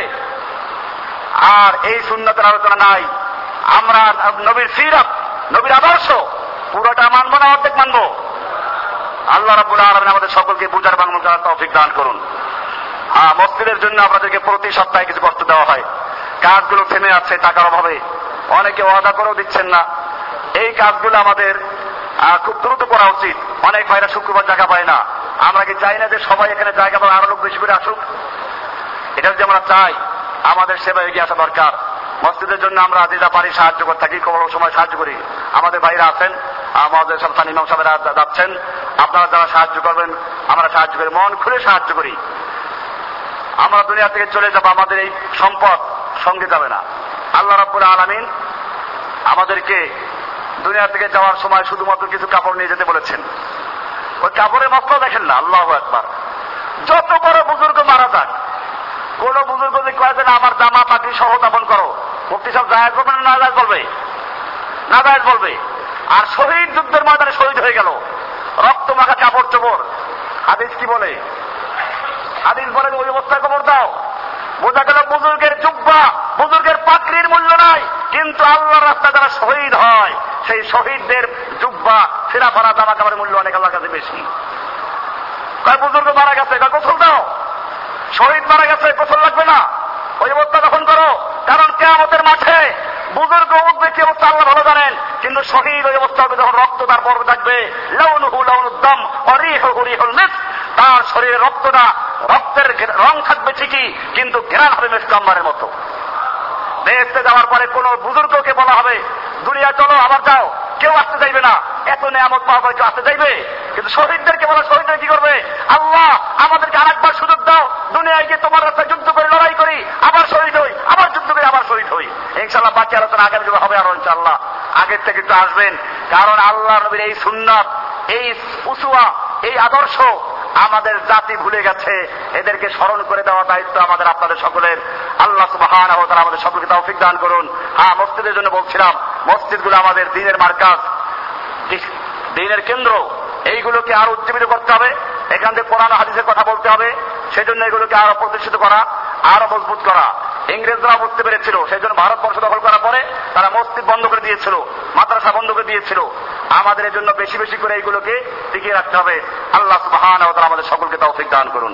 Speaker 1: আর এই সুন্নতের আলোচনা নাই। আমরা নবীর সিরাত, নবীর আদর্শ পুরোটা মানবো না অর্ধেক মানবো? আল্লাহ রাব্বুল আলামিন আমাদের সকলকে বুঝার বাংলা করার তৌফিক দান করুন। হ্যাঁ, মসজিদের জন্য আপনাদেরকে প্রতি সপ্তাহে কিছু কষ্ট দেওয়া হয়। কাজগুলো থেমে আছে টাকার অভাবে, অনেকে ওয়াদা করেও দিচ্ছেন না। এই কাজগুলো আমাদের খুব দ্রুত করা উচিত। অনেক ভাইরা শুক্রবার জায়গা পায় না। আমরা কি চাই না যে সবাই এখানে জায়গা পায়, আরো লোক বেশি করে আসুক? এটা যদি আমরা চাই, আমাদের সেবা এগিয়ে আসা দরকার। মসজিদের জন্য আমরা যেটা পারি সাহায্য করে থাকি, কোনো সময় সাহায্য করি। আমাদের ভাইরা আছেন, আমাদের সব ইমাম সাহেবেরা যাচ্ছেন, আপনারা যারা সাহায্য করবেন আমরা সাহায্য করি, মন খুলে সাহায্য করি। আমরা দুনিয়া থেকে চলে যাব, আমাদের এই সম্পদ সঙ্গে যাবে না। আল্লাহ রাব্বুল আলামিন আমাদেরকে দুনিয়া থেকে যাওয়ার সময় শুধুমাত্র কিছু কাপড় নিয়ে যেতে বলেছেন। ওই কাপড়ের মাত্র দেখেন না। আল্লাহু আকবার। যত বড় বুজুর্গ মারা যাক, কোন বুজুর্গ যদি কয়ে যে আমার জামা পাগড়ি সহ দাফন করো, মুফতি সাহেব জায়েজ বলবে না নাজায়েজ বলবে? নাজায়েজ বলবে। আর শহীদ যুদ্ধের ময়দানে শহীদ হয়ে গেল, রক্ত মাখা কাপড় চোপড়, হাদিস কি বলে? হাদিস বলে ওই অবস্থায় কবর দাও। বোঝা গেল বুজুর্গের জুব্বা, বুজুর্গের পাগড়ির মূল্য নাই, কিন্তু আল্লাহর রাস্তায় যারা শহীদ হয় সেই শহীদদের জুব্বা, ফেরা ফারা জামা কাপড়ের মূল্য অনেক আল্লাহর কাছে বেশি। কয় বুজুর্গ মারা গেছে, কয় গোসল দাও। শহীদ মারা গেছে, গোসল লাগবে না। ওই অবস্থা তখন করো, কারণ কিয়ামতের মাঠে বুজুর্গ উঠবে কি অবস্থা আল্লাহ ভালো জানেন, কিন্তু শহীদ ওই অবস্থা হবে যখন রক্ত তার পর্বে থাকবে, লাউনুহু লাউনুদ্দাম ওয়া রিহুহু রিহুল মিস্ক, তার শরীরে রক্তটা রক্তের রং থাকবে ঠিকই, কিন্তু ঘ্রাণ হবে মিস্ক আম্বারের মতো। বেহেশতে যাওয়ার পরে কোন বুজুর্গকে বলা হবে দুনিয়া চলো আবার যাও, কেউ আসতে চাইবে না, এত নিয়ামত পাওয়ার পরে কেউ আসতে চাইবে। কিন্তু শহীদদেরকে বলা, শহীদরা কি করবে, আল্লাহ আমাদেরকে আরেকবার সুযোগ দাও, দুনিয়ায় গিয়ে তোমার রাস্তায় যুদ্ধ করে লড়াই করি, আবার শহীদ হই, আবার যুদ্ধ করে আবার শহীদ হই। ইনশাআল্লাহ বাকি আলোচনা আগামী যুগে হবে আরো ইনশাআল্লাহ, আগের থেকে একটু আসবেন, কারণ আল্লাহ নবীর এই সুন্নাত, এই উসওয়া, এই আদর্শ আমাদের জাতি ভুলে গেছে, এদেরকে স্মরণ করে দেওয়ার দায়িত্ব আমাদের আপনাদের সকলের। আল্লাহ সুবহানাহু ওয়া তাআলা আমাদের সকলকে তৌফিক দান করুন। হ্যাঁ, মসজিদের জন্য বলছিলাম, মসজিদগুলো আমাদের দ্বীনের মার্কাজ, দ্বীনের কেন্দ্র, এইগুলোকে আরো উজ্জীবিত করতে হবে, এখান থেকে কোরআন হাদিসের কথা বলতে হবে, সেজন্য এগুলোকে আরো প্রতিষ্ঠিত করা, আরো মজবুত করা। ইংরেজরা বুঝতে পেরেছিল, সেই জন্য ভারতবর্ষ দখল করার পরে তারা মসজিদ বন্ধ করে দিয়েছিল, মাদ্রাসা বন্ধ করে দিয়েছিল। আমাদের এর জন্য বেশি বেশি করে এইগুলোকে টিকিয়ে রাখতে হবে। আল্লাহ সুবহানাহু ওয়া তাআলা আমাদের সকলকে তৌফিক দান করুন।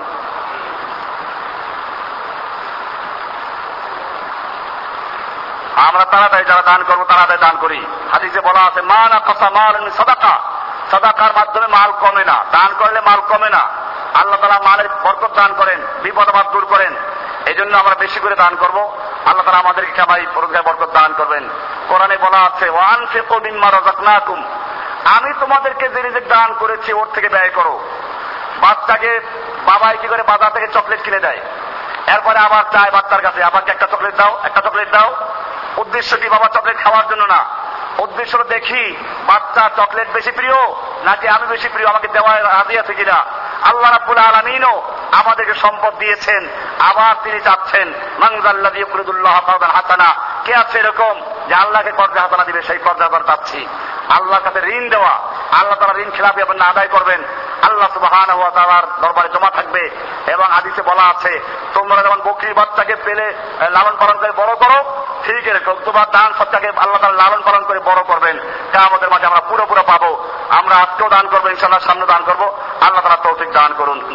Speaker 1: আমরা তাড়াতাড়ি যারা দান করবো তাড়াতাড়ি দান করি। হাদিসে বলা আছে, মা নাকাসা মালুন মিন সাদাকা, সাদাকার মাধ্যমে মাল কমে না, দান করলে মাল কমে না। আল্লাহ তাআলা মালের বরকত দান করেন, বিপদ আপদ দূর করেন। এই জন্য আমরা বেশি করে দান করব, আল্লাহ তাআলা আমাদেরকে কামাই পরকায় বরকত দান করবেন। কোরআনে বলা আছে, ওয়ানফিকু মিম্মা রাযাকনাকুম, আমি তোমাদেরকে যে রিজিক দান করেছি ওর থেকে ব্যয় করো। বাচ্চাকে বাবাই কি করে বাজার থেকে চকলেট কিনে দেয়, এরপরে আবার চায় বাচ্চার কাছে, আমাকে একটা চকলেট দাও, একটা চকলেট দাও। উদ্দেশ্য কি বাবা চকলেট খাওয়ার জন্য না, উদ্দেশ্য দেখি বাচ্চা চকলেট বেশি প্রিয় নাকি আমি বেশি প্রিয়, আমাকে দেওয়ার রাজি আছে কিনা। আল্লাহ রাব্বুল আলামিনও আমাদেরকে সম্পদ দিয়েছেন, আবার তিনি চাচ্ছেন মান যাল্লাযী ইউকরিদুল্লাহ কারদান হাসানা, কে আছে এরকম যে আল্লাহকে কর্জে হাসানা দিবে, সেই কর্জে হাসানা চাচ্ছি। আল্লাহর কাছে ঋণ দেওয়া, আল্লাহ তাআলা ঋণ খেলাপি আপনি আদায় করবেন, আল্লাহ সুবহানাহু ওয়া তাআলার দরবারে জমা থাকবে। এবং হাদিসে বলা আছে, তোমরা যেমন বকরির বাচ্চাকে পেলে লালন পালন করে বড় করো, ঠিক এরকম তোমার দান সবটাকে আল্লাহ তাআলা লালন পালন করে বড় করবেন। কিয়ামতের মাঝে আমরা পুরো পুরো পাবো। আমরা আজকেও দান করবো ইনশাআল্লাহ, সামনে দান করবো। আল্লাহ তাআলা তৌফিক দান করুন।